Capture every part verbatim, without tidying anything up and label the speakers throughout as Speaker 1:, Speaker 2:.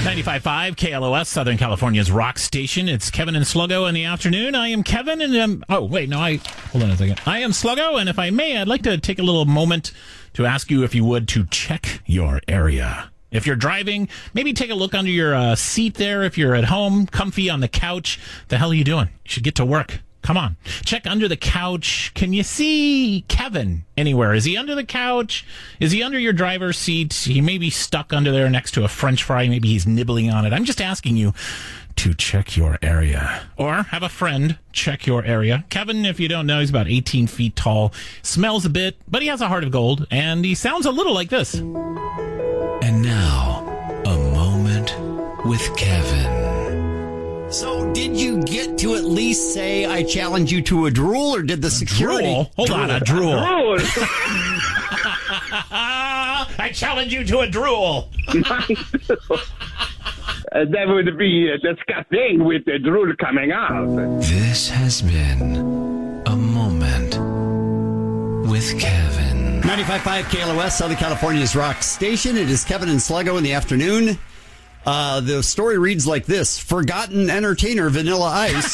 Speaker 1: ninety-five point five K L O S, Southern California's rock station. It's Kevin and Sluggo in the afternoon. I am Kevin, and um, oh, wait, no, I, hold on a second. I am Sluggo, and if I may, I'd like to take a little moment to ask you, if you would, to check your area. If you're driving, maybe take a look under your uh, seat there. If you're at home, comfy on the couch, the hell are you doing? You should get to work. Come on. Check under the couch. Can you see Kevin anywhere? Is he under the couch? Is he under your driver's seat? He may be stuck under there next to a French fry. Maybe he's nibbling on it. I'm just asking you to check your area. Or have a friend check your area. Kevin, if you don't know, he's about eighteen feet tall. Smells a bit, but he has a heart of gold. And he sounds a little like this.
Speaker 2: And now, a moment with Kevin.
Speaker 3: So, did you get to at least say, I challenge you to a drool, or did the security...
Speaker 1: Drool? Hold
Speaker 3: drool.
Speaker 1: on, a drool.
Speaker 4: Drool.
Speaker 1: I challenge you to a drool.
Speaker 4: Uh, that would be uh, disgusting with the drool coming out.
Speaker 2: This has been a moment with Kevin.
Speaker 3: ninety-five point five K L O S, Southern California's rock station. It is Kevin and Sluggo in the afternoon. Uh, the story reads like this. Forgotten entertainer Vanilla Ice.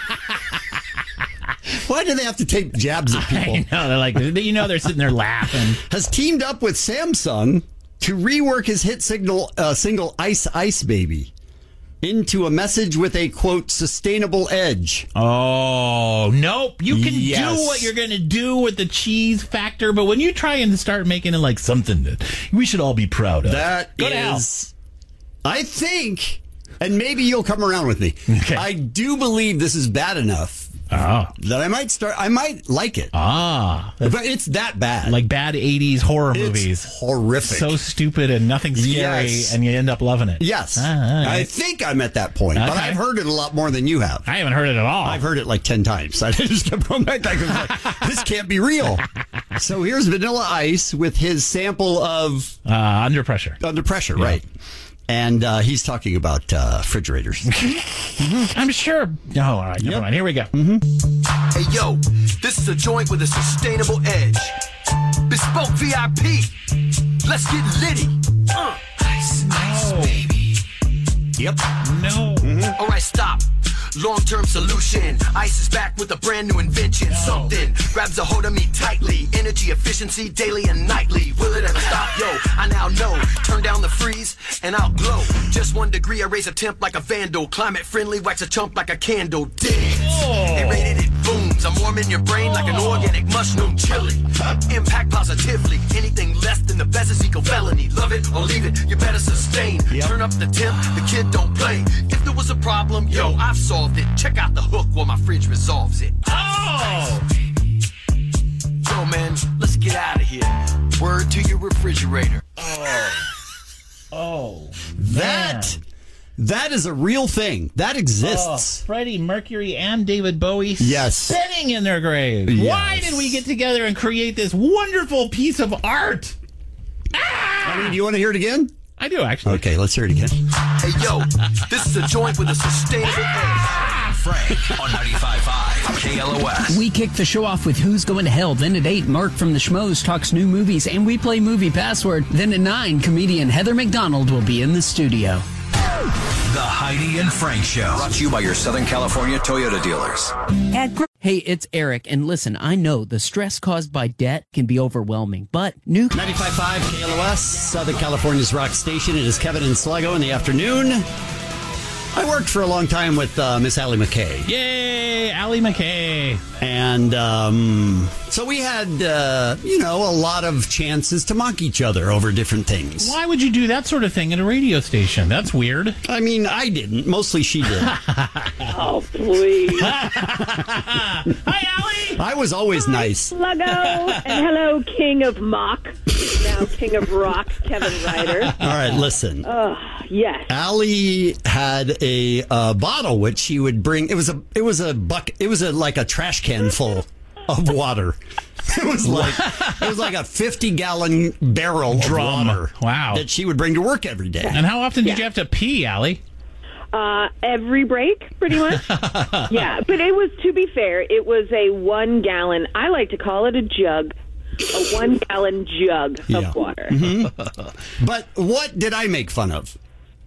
Speaker 3: Why do they have to take jabs at people?
Speaker 1: I know, they're like, you know, they're sitting there laughing.
Speaker 3: Has teamed up with Samsung to rework his hit signal, uh, single Ice Ice Baby into a message with a, quote, sustainable edge.
Speaker 1: Oh, nope. You can
Speaker 3: Yes.
Speaker 1: do what you're going to do with the cheese factor, but when you try and start making it like something that we should all be proud of,
Speaker 3: That
Speaker 1: go to hell.
Speaker 3: is... I think, and maybe you'll come around with me,
Speaker 1: Okay.
Speaker 3: I do believe this is bad enough
Speaker 1: Oh.
Speaker 3: that I might start, I might like it.
Speaker 1: Ah.
Speaker 3: But it's that bad.
Speaker 1: Like bad eighties horror
Speaker 3: It's
Speaker 1: movies.
Speaker 3: horrific.
Speaker 1: So stupid and nothing scary,
Speaker 3: Yes.
Speaker 1: and you end up loving it.
Speaker 3: Yes.
Speaker 1: Ah, all right.
Speaker 3: I think I'm at that point, but
Speaker 1: Okay.
Speaker 3: I've heard it a lot more than you have.
Speaker 1: I haven't heard it at all.
Speaker 3: I've heard it like ten times. I just kept going back. I was like, this can't be real. So here's Vanilla Ice with his sample of
Speaker 1: Uh, Under Pressure.
Speaker 3: Under Pressure, right? And uh, he's talking about uh, refrigerators.
Speaker 1: I'm sure. No, all right, never
Speaker 3: Yep.
Speaker 1: mind. Here we go.
Speaker 5: Hey yo, this is a joint with a sustainable edge. Bespoke V I P. Let's get litty. Uh.
Speaker 2: Ice, ice, baby.
Speaker 3: Yep.
Speaker 1: No.
Speaker 5: All right, stop. Long-term solution. Ice is back with a brand new invention. Something grabs a hold of me tightly. Energy efficiency daily and nightly. Will it ever stop? Yo, I now know. Turn down the freeze and I'll glow. Just one degree, I raise a temp like a vandal. Climate friendly, wax a chump like a candle. Dance. They rated it booms. I'm warming your brain like an organic mushroom chili. Impact positively. Anything less than the best is eco felony. Love it or leave it, you better sustain.
Speaker 3: Yep.
Speaker 5: Turn up the temp, the kid don't play. If there was a problem, yo, I've solved it. Check out the hook while my fridge resolves it.
Speaker 1: Oh!
Speaker 5: Yo, man, let's get out of here. Word to your refrigerator.
Speaker 1: Oh.
Speaker 3: That that is a real thing. That
Speaker 1: Oh,
Speaker 3: exists.
Speaker 1: Freddie Mercury and David Bowie
Speaker 3: Yes.
Speaker 1: sitting in their graves.
Speaker 3: Yes.
Speaker 1: Why did we get together and create this wonderful piece of art?
Speaker 3: I mean, do you want to hear it again?
Speaker 1: I do, actually.
Speaker 3: Okay, let's hear it again.
Speaker 5: Hey, yo, this is a joint with a sustainable edge.
Speaker 2: Frank on ninety-five point five K L O S.
Speaker 6: We kick the show off with Who's Going to Hell. Then at eight, Mark from the Schmoes talks new movies, and we play Movie Password. Then at nine, comedian Heather McDonald will be in the studio.
Speaker 2: The Heidi and Frank Show. Brought to you by your Southern California Toyota dealers.
Speaker 6: Hey, it's Eric, and listen, I know the stress caused by debt can be overwhelming, but new...
Speaker 3: ninety-five point five K L O S, Southern California's rock station. It is Kevin and Sluggo in the afternoon. I worked for a long time with uh, Miss Allie McKay.
Speaker 1: Yay, Allie McKay.
Speaker 3: And um, so we had, uh, you know, a lot of chances to mock each other over different things.
Speaker 1: Why would you do that sort of thing at a radio station? That's weird.
Speaker 3: I mean, I didn't. Mostly she did.
Speaker 7: Oh, please.
Speaker 1: Hi, Allie.
Speaker 3: I was always nice.
Speaker 7: Sluggo. And hello, King of Mock. Now King of Rock, Kevin Ryder.
Speaker 3: All right, listen.
Speaker 7: Oh, yes.
Speaker 3: Allie had a uh, bottle which she would bring. It was a it was a buck. It was a like a trash can full of water. It was like it was like a fifty gallon barrel
Speaker 1: Drum.
Speaker 3: of water.
Speaker 1: Wow.
Speaker 3: That she would bring to work every day.
Speaker 1: And how often did
Speaker 7: Yeah.
Speaker 1: you have to pee, Allie?
Speaker 7: Uh, every break, pretty much. Yeah, but it was, to be fair, it was a one gallon, I like to call it a jug, a one gallon jug
Speaker 3: Yeah.
Speaker 7: of water.
Speaker 3: But what did I make fun of?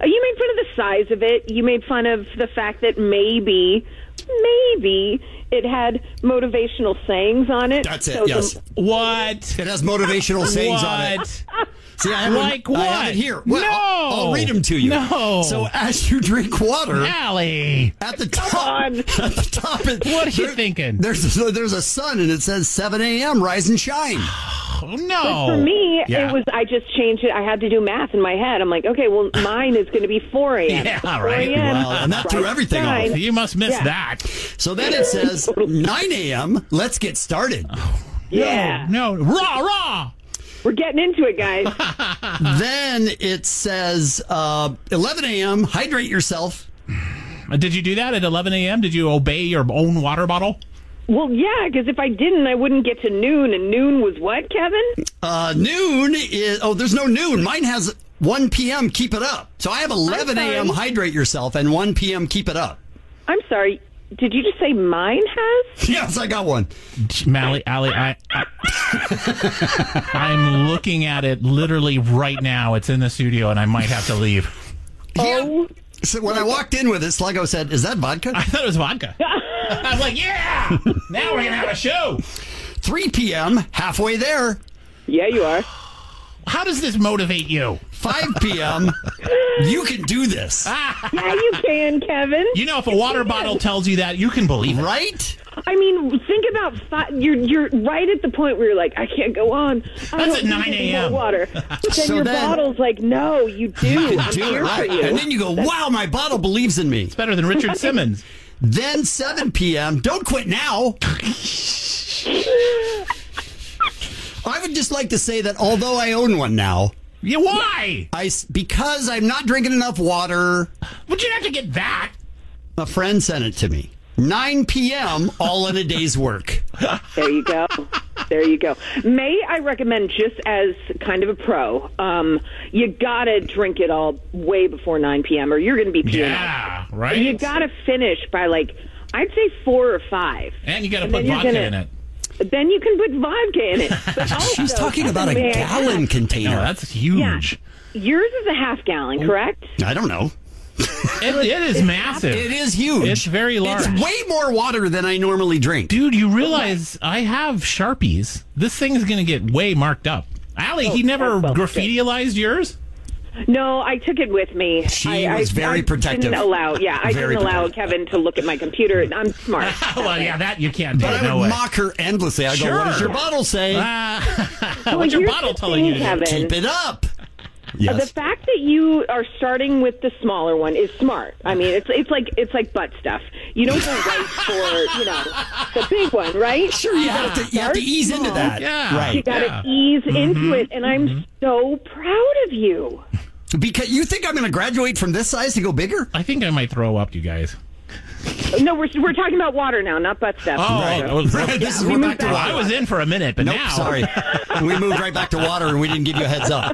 Speaker 7: Uh, you made fun of the size of it. You made fun of the fact that maybe, maybe it had motivational sayings on it.
Speaker 3: That's it,
Speaker 7: So
Speaker 3: yes.
Speaker 7: the-
Speaker 1: What?
Speaker 3: It has motivational sayings on it.
Speaker 1: What?
Speaker 3: See, I have
Speaker 1: Like
Speaker 3: them, I have
Speaker 1: what?
Speaker 3: it here. Well,
Speaker 1: No.
Speaker 3: I'll, I'll read them to you.
Speaker 1: No.
Speaker 3: So as you drink water,
Speaker 1: Allie,
Speaker 3: at the top,
Speaker 7: on.
Speaker 3: at the top, it,
Speaker 1: what are you
Speaker 3: there-
Speaker 1: thinking?
Speaker 3: There's a, there's a sun and it says seven a.m. Rise and shine.
Speaker 1: Oh, no.
Speaker 7: For me,
Speaker 1: Yeah.
Speaker 7: it was, I just changed it. I had to do math in my head. I'm like, okay, well, mine is going to be four a.m.
Speaker 1: Yeah,
Speaker 7: four
Speaker 1: right.
Speaker 7: a.m.
Speaker 3: Well, and that threw
Speaker 7: Rise
Speaker 3: everything
Speaker 7: and
Speaker 3: off.
Speaker 1: You must miss
Speaker 7: Yeah.
Speaker 1: that.
Speaker 3: So then it says nine a.m. Let's get started.
Speaker 7: Yeah.
Speaker 1: No, raw, raw.
Speaker 7: We're getting into it, guys.
Speaker 3: Then it says uh, eleven a.m. Hydrate yourself.
Speaker 1: Uh, Did you do that at eleven a.m.? Did you obey your own water bottle?
Speaker 7: Well, yeah, because if I didn't, I wouldn't get to noon. And noon was what, Kevin?
Speaker 3: Uh, noon is oh, there's no noon. Mine has one p.m. Keep it up. So I have eleven a.m.
Speaker 7: sorry.
Speaker 3: Hydrate yourself and one p.m. Keep it up.
Speaker 7: I'm sorry. Did you just say mine has?
Speaker 3: Yes, I got one.
Speaker 1: Mally, Allie, I, I, I'm looking at it literally right now. It's in the studio, and I might have to leave.
Speaker 7: Oh,
Speaker 3: So when I walked in with it, Sluggo said, "Is that vodka?"
Speaker 1: I thought it was vodka. I was like, yeah, now we're going to have a show.
Speaker 3: three p.m. Halfway there.
Speaker 7: yeah, you are.
Speaker 1: How does this motivate you?
Speaker 3: five p.m. You can do this,
Speaker 7: Yeah, you can, Kevin.
Speaker 1: You know, if a water bottle tells you that, you can believe it.
Speaker 3: right?
Speaker 7: I mean, think about fi- you're you're right at the point where you're like, I can't go on. I
Speaker 1: That's
Speaker 7: don't
Speaker 1: at
Speaker 7: need
Speaker 1: nine
Speaker 7: any
Speaker 1: a.m.
Speaker 7: more water. But then
Speaker 3: So
Speaker 7: your
Speaker 3: then-
Speaker 7: bottle's like, no, you do.
Speaker 3: You
Speaker 7: I'm
Speaker 3: can do it
Speaker 7: here
Speaker 3: right.
Speaker 7: for you.
Speaker 3: And then you go, "Wow, my bottle believes in me."
Speaker 1: It's better than Richard Simmons.
Speaker 3: Then seven p.m. Don't quit now. I would just like to say that although I own one now,
Speaker 1: Yeah, why?
Speaker 3: I s- because I'm not drinking enough water.
Speaker 1: Would you have to get that?
Speaker 3: A friend sent it to me. nine p.m. all in a day's work.
Speaker 7: There you go. There you go. May I recommend, just as kind of a pro, um, you gotta drink it all way before nine p.m. or you're gonna be peeing.
Speaker 1: Yeah, right.
Speaker 7: You gotta finish by like, I'd say four or five.
Speaker 1: And you got to
Speaker 7: And
Speaker 1: put
Speaker 7: then you're
Speaker 1: vodka
Speaker 7: gonna-
Speaker 1: in it.
Speaker 7: Then you can put vodka in it. But also,
Speaker 3: She's talking about a
Speaker 7: may I
Speaker 3: gallon
Speaker 7: ask-
Speaker 3: container.
Speaker 1: No, that's huge.
Speaker 7: Yours is a half gallon, correct?
Speaker 3: I don't know.
Speaker 1: It, it is massive.
Speaker 3: It is huge.
Speaker 1: It's very large.
Speaker 3: It's way more water than I normally drink.
Speaker 1: Dude, you realize I have Sharpies. This thing is going to get way marked up. Allie, he never
Speaker 7: Oh, well,
Speaker 1: graffitialized yours?
Speaker 7: No, I took it with me.
Speaker 3: She
Speaker 7: I,
Speaker 3: was
Speaker 7: I,
Speaker 3: very
Speaker 7: I
Speaker 3: protective.
Speaker 7: Didn't allow, yeah, I
Speaker 3: Very
Speaker 7: didn't allow
Speaker 3: protective.
Speaker 7: Kevin to look at my computer. I'm smart.
Speaker 1: Well, yeah, that you can't do.
Speaker 3: But I
Speaker 1: no
Speaker 3: would
Speaker 1: way.
Speaker 3: mock her endlessly. I go,
Speaker 1: Sure.
Speaker 3: "What does your bottle say?"
Speaker 1: Ah,
Speaker 7: Well,
Speaker 1: what's your
Speaker 7: here's
Speaker 1: bottle
Speaker 7: the
Speaker 1: telling you
Speaker 7: thing,
Speaker 1: to do?
Speaker 7: Kevin.
Speaker 3: Keep it up.
Speaker 7: The
Speaker 3: Yes.
Speaker 7: fact that you are starting with the smaller one is smart. I mean, it's it's like it's like butt stuff. You don't go right for you know the big one, right?
Speaker 3: Sure, you have to you have to ease into that.
Speaker 1: Yeah.
Speaker 3: Right.
Speaker 7: You got to
Speaker 1: Yeah.
Speaker 7: ease into it, and I'm so proud of you.
Speaker 3: Because you think I'm going to graduate from this size to go bigger?
Speaker 1: I think I might throw up, you guys.
Speaker 7: No, we're we're talking about water now, not butt stuff.
Speaker 1: Oh, oh,
Speaker 3: Right. This is
Speaker 7: we
Speaker 3: we're
Speaker 7: moved
Speaker 3: back to
Speaker 7: back.
Speaker 1: well, I
Speaker 3: water.
Speaker 1: was in for a minute, but
Speaker 3: Nope,
Speaker 1: now.
Speaker 3: sorry. We moved right back to water and we didn't give you a heads up.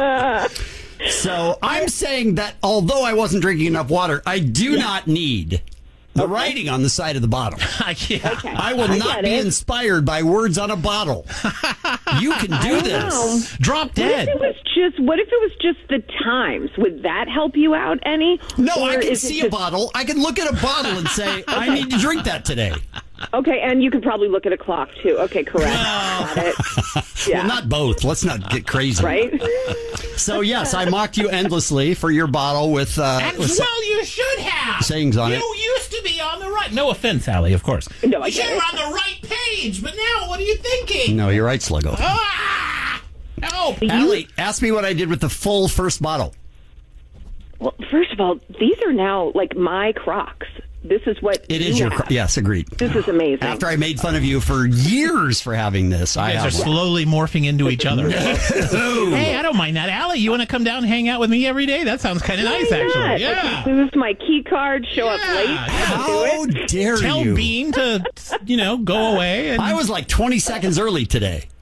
Speaker 3: So I'm saying that although I wasn't drinking enough water, I do not need the writing on the side of the bottle.
Speaker 1: yeah.
Speaker 7: Okay.
Speaker 3: I will
Speaker 7: I
Speaker 3: not
Speaker 7: get
Speaker 3: be
Speaker 7: it.
Speaker 3: inspired by words on a bottle. You can do this.
Speaker 1: Drop
Speaker 7: What
Speaker 1: dead.
Speaker 7: if it was just? What if it was just the times? Would that help you out any?
Speaker 3: No, I
Speaker 7: Or
Speaker 3: can
Speaker 7: is it
Speaker 3: see a
Speaker 7: just-
Speaker 3: bottle. I can look at a bottle and say, I need to drink that today.
Speaker 7: Okay, and you could probably look at a clock too. Okay, correct. Got it. Yeah.
Speaker 3: Well, not both. Let's not get crazy.
Speaker 7: right.
Speaker 3: So, yes, I mocked you endlessly for your bottle with, uh,
Speaker 1: And,
Speaker 3: with
Speaker 1: well, you should have.
Speaker 3: sayings on
Speaker 1: you
Speaker 3: it.
Speaker 1: You used to be on the right. No offense, Allie, of course.
Speaker 7: No, I
Speaker 1: you should
Speaker 7: get
Speaker 1: have
Speaker 7: it.
Speaker 1: on the right page, but now what are you thinking?
Speaker 3: No, you're right, Sluggo.
Speaker 1: Ah! Help!
Speaker 3: Allie, ask me what I did with the full first bottle.
Speaker 7: Well, first of all, these are now like my Crocs. This is what
Speaker 3: It is
Speaker 7: you
Speaker 3: your...
Speaker 7: have.
Speaker 3: Cro- yes, agreed.
Speaker 7: This is amazing.
Speaker 3: After I made fun of you for years for having this, I
Speaker 1: You guys are
Speaker 3: have one.
Speaker 1: slowly morphing into each other. Hey, I don't mind that. Allie, you want to come down and hang out with me every day? That sounds kind of nice,
Speaker 7: Why
Speaker 1: actually.
Speaker 7: not? I
Speaker 1: Yeah.
Speaker 7: can lose my key card, show up
Speaker 1: Yeah,
Speaker 7: late.
Speaker 1: yeah.
Speaker 3: How
Speaker 7: Do it.
Speaker 3: dare
Speaker 1: Tell
Speaker 3: you?
Speaker 1: Bean to, you know, go away. And
Speaker 3: I was like twenty seconds early today.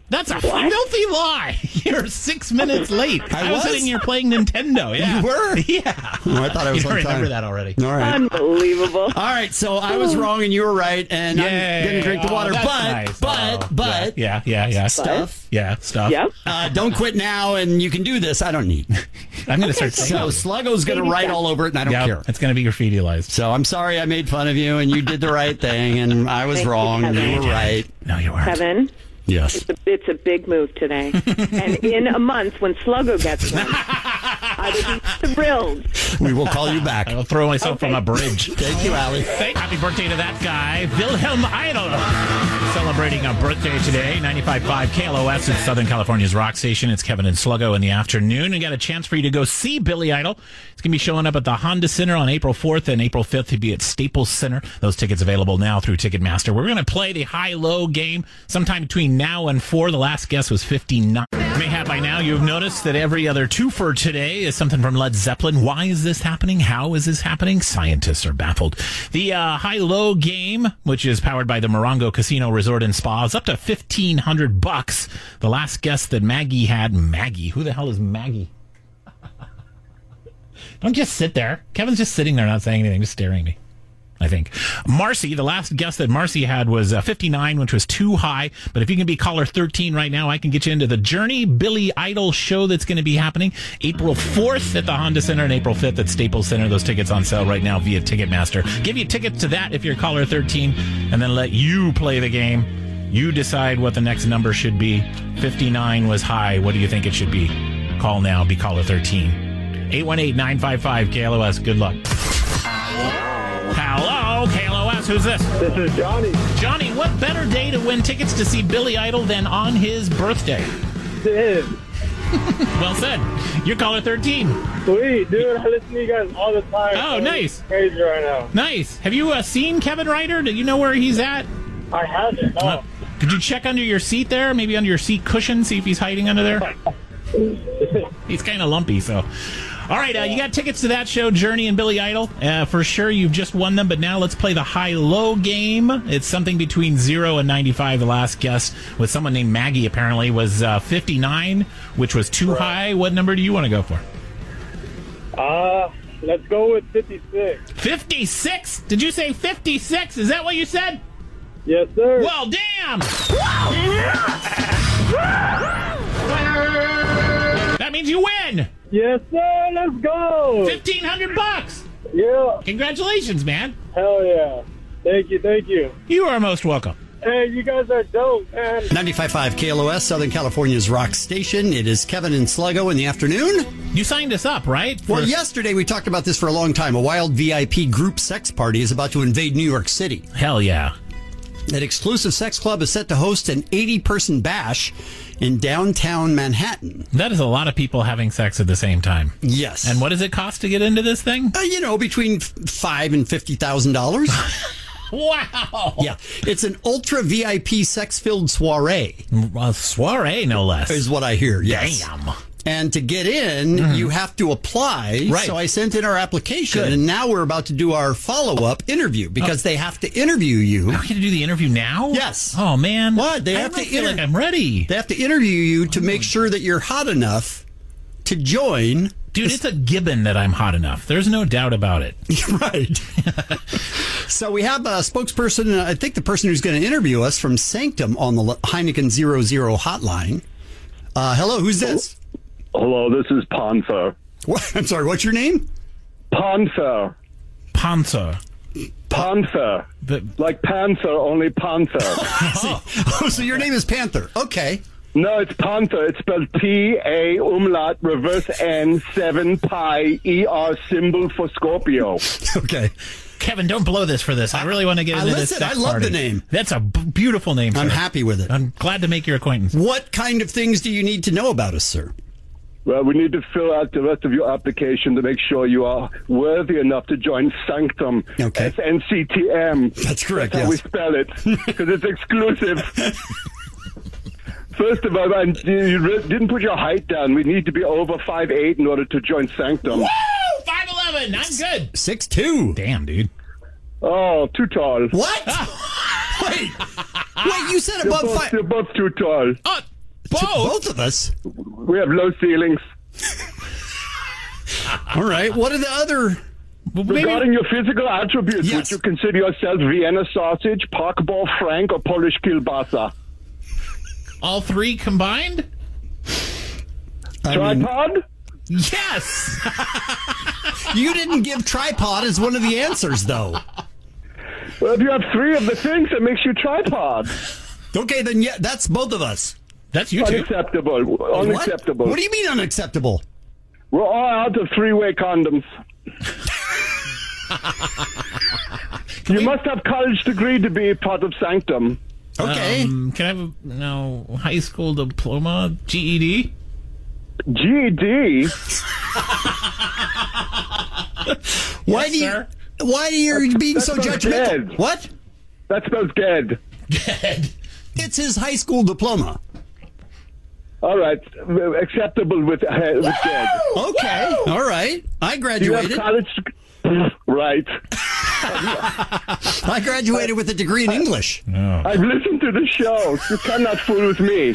Speaker 1: That's a filthy lie. You're six minutes late.
Speaker 3: I
Speaker 1: I was
Speaker 3: was?
Speaker 1: sitting here playing Nintendo. Yeah.
Speaker 3: You were?
Speaker 1: Yeah.
Speaker 3: Oh, I thought I was
Speaker 1: you
Speaker 3: on
Speaker 1: don't remember
Speaker 3: time.
Speaker 1: that already.
Speaker 3: All right.
Speaker 7: Unbelievable.
Speaker 3: All right, so I was wrong and you were right, and
Speaker 1: Yay.
Speaker 3: I'm going to drink the
Speaker 1: Oh,
Speaker 3: water.
Speaker 1: that's
Speaker 3: but,
Speaker 1: nice.
Speaker 3: but,
Speaker 1: Oh,
Speaker 3: but,
Speaker 1: Yeah, yeah, yeah.
Speaker 3: stuff.
Speaker 1: Yeah, stuff.
Speaker 7: Yep.
Speaker 3: Uh, don't quit now, and you can do this. I don't need.
Speaker 1: I'm going to start
Speaker 3: So
Speaker 1: singing.
Speaker 3: Sluggo's going to
Speaker 7: Baby
Speaker 3: write
Speaker 7: steps.
Speaker 3: all over it, and I don't
Speaker 1: Yeah,
Speaker 3: care.
Speaker 1: it's going to be graffitialized.
Speaker 3: So I'm sorry I made fun of you, and you did the right thing, and I was
Speaker 7: Thank you,
Speaker 3: wrong, and
Speaker 7: Kevin.
Speaker 3: you were right.
Speaker 1: No, you weren't.
Speaker 7: Kevin,
Speaker 3: Yes.
Speaker 7: it's a, it's a big move today. And in a month, when Sluggo gets one, I will be thrilled.
Speaker 3: We will call you back.
Speaker 1: I'll throw myself
Speaker 7: Okay.
Speaker 1: from a bridge.
Speaker 3: Thank you, Allie.
Speaker 1: Thank- Happy birthday to that guy, Wilhelm Idol. Celebrating a birthday today, ninety-five point five K L O S. It's Southern California's rock station. It's Kevin and Sluggo in the afternoon. And got a chance for you to go see Billy Idol. It's going to be showing up at the Honda Center on April fourth, and April fifth to be at Staples Center. Those tickets available now through Ticketmaster. We're going to play the high-low game sometime between now and four. The last guess was fifty-nine. You may have by now, you've noticed that every other twofer today is something from Led Zeppelin. Why is this happening? How is this happening? Scientists are baffled. The uh, high-low game, which is powered by the Morongo Casino Resort and Spa, is up to fifteen hundred bucks. The last guess that Maggie had, Maggie, who the hell is Maggie? Don't just sit there. Kevin's just sitting there not saying anything, just staring at me. I think. Marcy, the last guess that Marcy had was uh, fifty-nine, which was too high. But if you can be caller thirteen right now, I can get you into the Journey Billy Idol show that's going to be happening April fourth at the Honda Center and April fifth at Staples Center. Those tickets on sale right now via Ticketmaster. Give you tickets to that if you're caller thirteen, and then let you play the game. You decide what the next number should be. fifty-nine was high. What do you think it should be? Call now. Be caller thirteen. eight one eight, nine five five, K L O S. Good luck. Hello, K L O S. Who's this?
Speaker 4: This is Johnny.
Speaker 1: Johnny, what better day to win tickets to see Billy Idol than on his birthday?
Speaker 4: Dude.
Speaker 1: Well said. You're caller thirteen.
Speaker 4: Sweet, dude. I listen to you guys all the time.
Speaker 1: Oh,
Speaker 4: so
Speaker 1: nice.
Speaker 4: it's crazy right now.
Speaker 1: Nice. Have you uh, seen Kevin Ryder? Do you know where he's at?
Speaker 4: I haven't. No.
Speaker 1: Uh, could you check under your seat there? Maybe under your seat cushion, see if he's hiding under there? He's kind of lumpy, so... All right, uh, you got tickets to that show, Journey and Billy Idol. Uh, for sure, you've just won them, but now let's play the high-low game. It's something between zero and ninety-five. The last guess with someone named Maggie, apparently, was uh, fifty-nine, which was too high. What number do you want to go for?
Speaker 4: Uh, let's go with fifty-six.
Speaker 1: fifty-six? Did you say fifty-six? Is that what you said?
Speaker 4: Yes, sir.
Speaker 1: Well, damn! That means you win!
Speaker 4: Yes, sir. Let's go.
Speaker 1: fifteen hundred bucks!
Speaker 4: Yeah.
Speaker 1: Congratulations, man.
Speaker 4: Hell yeah. Thank you. Thank you.
Speaker 1: You are most welcome.
Speaker 4: Hey, you guys are dope, man.
Speaker 3: ninety-five point five K L O S, Southern California's rock station. It is Kevin and Sluggo in the afternoon.
Speaker 1: You signed us up, right?
Speaker 3: Well,
Speaker 1: For-
Speaker 3: yesterday we talked about this for a long time. A wild V I P group sex party is about to invade New York City.
Speaker 1: Hell yeah.
Speaker 3: An exclusive sex club is set to host an eighty-person bash in downtown Manhattan.
Speaker 1: That is a lot of people having sex at the same time.
Speaker 3: Yes.
Speaker 1: And what does it cost to get into this thing?
Speaker 3: Uh, you know, between f- five and fifty thousand dollars.
Speaker 1: Wow.
Speaker 3: Yeah, it's an ultra V I P sex-filled soiree,
Speaker 1: A soiree, no less.
Speaker 3: is what I hear. Yes.
Speaker 1: Damn.
Speaker 3: And to get in, you have to apply.
Speaker 1: Right.
Speaker 3: So I sent in our application,
Speaker 1: Good.
Speaker 3: and now we're about to do our follow-up interview because they have to interview you.
Speaker 1: Are we going to do the interview now?
Speaker 3: Yes.
Speaker 1: Oh, man.
Speaker 3: What? They
Speaker 1: I
Speaker 3: have
Speaker 1: don't
Speaker 3: to
Speaker 1: feel
Speaker 3: inter-
Speaker 1: like I'm ready.
Speaker 3: They have to interview you to make sure that you're hot enough to join.
Speaker 1: Dude, it's a given that I'm hot enough. There's no doubt about it.
Speaker 3: Right. So we have a spokesperson, uh, I think the person who's going to interview us from Sanctum on the Heineken Zero Zero hotline. Uh, hello, who's this?
Speaker 4: Hello, this is Panther.
Speaker 3: What? I'm sorry, what's your name?
Speaker 4: Panther.
Speaker 1: Panzer.
Speaker 4: Panther.
Speaker 1: But,
Speaker 4: Like Panther, only Panther.
Speaker 3: Oh, so your name is Panther. Okay.
Speaker 4: No, it's Panther. It's spelled P A umlaut reverse N seven pi E R symbol for Scorpio.
Speaker 3: Okay.
Speaker 1: Kevin, don't blow this for this. I really want to get
Speaker 3: I
Speaker 1: into
Speaker 3: listen,
Speaker 1: this sex
Speaker 3: I love
Speaker 1: party.
Speaker 3: the name.
Speaker 1: That's a b- beautiful name,
Speaker 3: I'm
Speaker 1: sir.
Speaker 3: happy with it.
Speaker 1: I'm glad to make your acquaintance.
Speaker 3: What kind of things do you need to know about us, sir?
Speaker 4: Well, we need to fill out the rest of your application to make sure you are worthy enough to join Sanctum.
Speaker 3: Okay.
Speaker 4: S N C T M.
Speaker 3: That's correct,
Speaker 4: That's how we
Speaker 3: yes.
Speaker 4: spell it, because it's exclusive. First of all, and you re- didn't put your height down. We need to be over five eight in order to join Sanctum.
Speaker 1: Woo! five eleven. I'm good.
Speaker 3: six two.
Speaker 1: Damn, dude.
Speaker 4: Oh, too tall.
Speaker 3: What? Wait. Wait, you said
Speaker 4: You're
Speaker 3: above
Speaker 4: both,
Speaker 3: five.
Speaker 4: you're both too tall.
Speaker 1: Oh, Both?
Speaker 3: Both of us?
Speaker 4: We have low ceilings.
Speaker 3: All right. What are the other...
Speaker 1: Well, maybe-
Speaker 4: Regarding your physical attributes,
Speaker 3: Yes.
Speaker 4: would you consider yourself Vienna sausage, Parkball Frank, or Polish kielbasa?
Speaker 1: all three combined?
Speaker 3: I mean,
Speaker 4: Tripod?
Speaker 1: Yes.
Speaker 3: you didn't give tripod as one of the answers, though.
Speaker 4: Well, if you have three of the things, it makes you tripod.
Speaker 3: Okay, then yeah, that's both of us.
Speaker 1: That's you too.
Speaker 4: Unacceptable.
Speaker 3: What?
Speaker 4: Unacceptable.
Speaker 3: What do you mean unacceptable?
Speaker 4: We're all out of three-way condoms. You must have college degree to be part of Sanctum.
Speaker 3: Okay.
Speaker 1: Um, can I have a no high school diploma? G E D?
Speaker 4: G E D?
Speaker 3: why
Speaker 1: Yes,
Speaker 3: do you?
Speaker 1: sir.
Speaker 3: Why are you being so
Speaker 4: that's
Speaker 3: judgmental?
Speaker 4: dead.
Speaker 3: What?
Speaker 4: That spells dead.
Speaker 1: Dead.
Speaker 3: It's his high school diploma.
Speaker 4: All right. Acceptable with, uh, with dead.
Speaker 3: Okay. All right. I
Speaker 4: Do you have
Speaker 3: graduated.
Speaker 4: college... Right.
Speaker 3: I graduated with a degree in English.
Speaker 4: I've listened to the show. You cannot fool with me.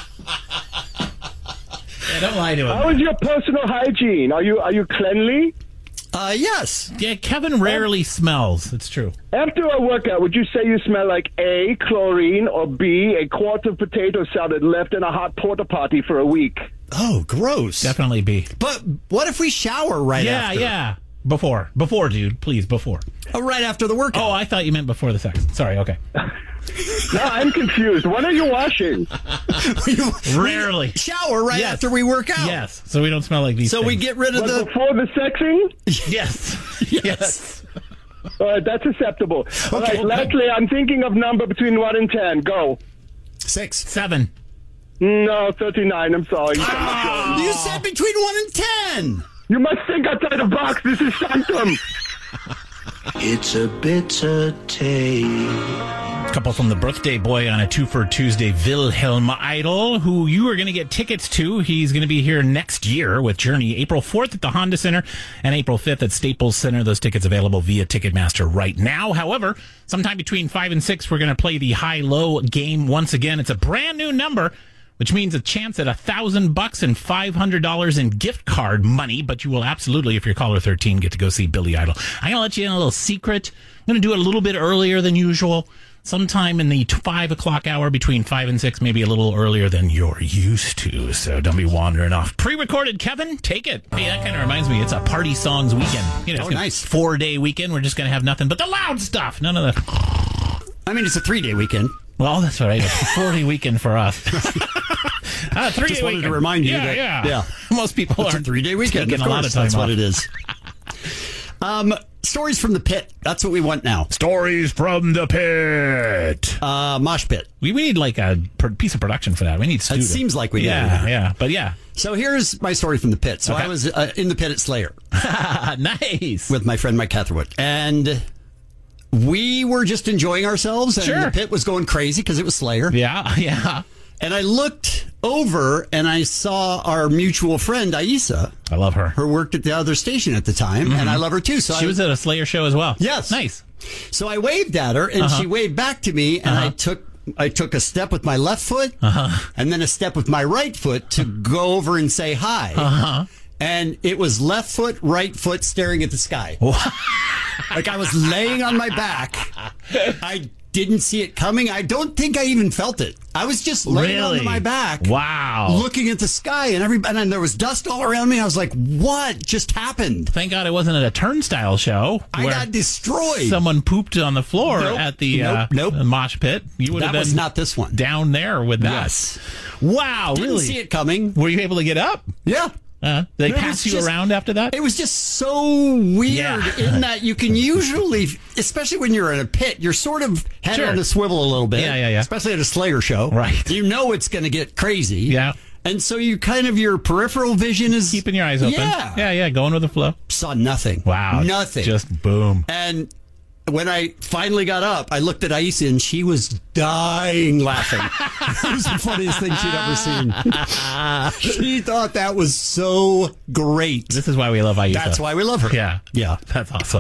Speaker 1: Yeah, don't lie to
Speaker 4: How
Speaker 1: him.
Speaker 4: is your personal hygiene? Are you are you cleanly?
Speaker 3: Uh, yes.
Speaker 1: Yeah, Kevin rarely smells. It's true.
Speaker 4: After a workout, would you say you smell like A, chlorine, or B, a quart of potato salad left in a hot porta potty for a week?
Speaker 3: Oh, gross.
Speaker 1: Definitely B.
Speaker 3: But what if we shower right
Speaker 1: Yeah,
Speaker 3: after?
Speaker 1: yeah. Before. Before, dude. Please, before.
Speaker 3: Oh, right after the workout.
Speaker 1: Oh, I thought you meant before the sex. Sorry, okay.
Speaker 4: No, I'm confused. When are you washing?
Speaker 1: Rarely.
Speaker 3: Shower right
Speaker 1: Yes.
Speaker 3: after we work out.
Speaker 1: Yes. So we don't smell like these
Speaker 3: So we
Speaker 1: things.
Speaker 3: get rid of
Speaker 4: But
Speaker 3: the.
Speaker 4: before the sexing?
Speaker 1: Yes. Yes.
Speaker 4: All right, that's acceptable. All
Speaker 3: Okay.
Speaker 4: right, lastly, I'm thinking of number between one and ten. Go.
Speaker 3: Six.
Speaker 1: Seven.
Speaker 4: No, thirty-nine. I'm sorry.
Speaker 3: You said between one and ten.
Speaker 4: You must think outside the box. This is Sanctum.
Speaker 5: It's a bitter taste.
Speaker 1: Couple from the birthday boy on a two for Tuesday, Wilhelm Idol, who you are going to get tickets to. He's going to be here next year with Journey, April fourth at the Honda Center and April fifth at Staples Center. Those tickets available via Ticketmaster right now. However, sometime between five and six, we're going to play the high-low game once again. It's a brand new number, which means a chance at a thousand bucks and five hundred dollars in gift card money. But you will absolutely, if you're caller thirteen, get to go see Billy Idol. I'm going to let you in a little secret. I'm going to do it a little bit earlier than usual. Sometime in the five o'clock hour between five and six, maybe a little earlier than you're used to. So don't be wandering off. Pre-recorded, Kevin, take it. Hey, that kind of reminds me. It's a party songs weekend. You know,
Speaker 3: Oh,
Speaker 1: it's gonna-
Speaker 3: nice.
Speaker 1: four day weekend. We're just going to have nothing but the loud stuff. None of the.
Speaker 3: I mean, it's a three-day weekend.
Speaker 1: Well, that's all right. It's a four-day weekend for us. uh, three
Speaker 3: Just
Speaker 1: day
Speaker 3: wanted
Speaker 1: weekend.
Speaker 3: to remind you
Speaker 1: Yeah,
Speaker 3: that-
Speaker 1: yeah.
Speaker 3: yeah.
Speaker 1: Most people
Speaker 3: It's
Speaker 1: are
Speaker 3: a three-day weekend.
Speaker 1: taking
Speaker 3: Of
Speaker 1: a lot
Speaker 3: course,
Speaker 1: of time
Speaker 3: that's
Speaker 1: off.
Speaker 3: what it is. Um, stories from the pit. That's what we want now.
Speaker 1: Stories from the pit.
Speaker 3: Uh, mosh pit.
Speaker 1: We, we need like a per- piece of production for that. We need Stu to-
Speaker 3: seems like we do,
Speaker 1: yeah,
Speaker 3: yeah.
Speaker 1: yeah. But yeah.
Speaker 3: So here's my story from the pit. So
Speaker 1: Okay.
Speaker 3: I was uh, in the pit at Slayer
Speaker 1: Nice.
Speaker 3: with my friend Mike Catherwood, and we were just enjoying ourselves, and
Speaker 1: Sure.
Speaker 3: the pit was going crazy because it was Slayer.
Speaker 1: Yeah, yeah.
Speaker 3: And I looked over and I saw our mutual friend Aisa,
Speaker 1: I love her.
Speaker 3: who worked at the other station at the time, and I love her too. So
Speaker 1: She
Speaker 3: I,
Speaker 1: was at a Slayer show as well.
Speaker 3: Yes.
Speaker 1: Nice.
Speaker 3: So I waved at her, and
Speaker 1: Uh-huh.
Speaker 3: she waved back to me, and I took I took a step with my left foot, and then a step with my right foot to go over and say hi.
Speaker 1: Uh-huh.
Speaker 3: And it was left foot, right foot staring at the sky. Like I was laying on my back. I didn't see it coming. I don't think I even felt it. I was just laying
Speaker 1: Really?
Speaker 3: on my back.
Speaker 1: Wow.
Speaker 3: Looking at the sky, and every and then there was dust all around me. I was like, "What just happened?"
Speaker 1: Thank God it wasn't at a turnstile show.
Speaker 3: I
Speaker 1: where
Speaker 3: got destroyed.
Speaker 1: Someone pooped on the floor
Speaker 3: Nope.
Speaker 1: at the
Speaker 3: Nope.
Speaker 1: uh,
Speaker 3: Nope.
Speaker 1: the mosh pit. You would have
Speaker 3: That
Speaker 1: been
Speaker 3: was not this one.
Speaker 1: down there with that.
Speaker 3: Yes.
Speaker 1: Wow,
Speaker 3: Didn't
Speaker 1: really?
Speaker 3: see it coming.
Speaker 1: Were you able to get up?
Speaker 3: Yeah.
Speaker 1: Uh, they
Speaker 3: It
Speaker 1: pass
Speaker 3: was
Speaker 1: you
Speaker 3: just-
Speaker 1: around after that?
Speaker 3: It was just so weird
Speaker 1: Yeah.
Speaker 3: in that you can usually, especially when you're in a pit, you're sort of head
Speaker 1: Sure.
Speaker 3: on the swivel a little bit.
Speaker 1: Yeah, yeah, yeah.
Speaker 3: Especially at a Slayer show.
Speaker 1: Right.
Speaker 3: You know it's going to get crazy.
Speaker 1: Yeah.
Speaker 3: And so you kind of, your peripheral vision is.
Speaker 1: Keeping your eyes open.
Speaker 3: Yeah.
Speaker 1: Yeah, yeah, going with the flow.
Speaker 3: Saw nothing.
Speaker 1: Wow.
Speaker 3: Nothing.
Speaker 1: Just boom.
Speaker 3: And when I finally got up, I looked at Aisa and she was dying laughing. It was the funniest thing she'd ever seen. She thought that was so great.
Speaker 1: This is why we love Aisha.
Speaker 3: That's why we love her.
Speaker 1: Yeah.
Speaker 3: Yeah.
Speaker 1: That's awesome.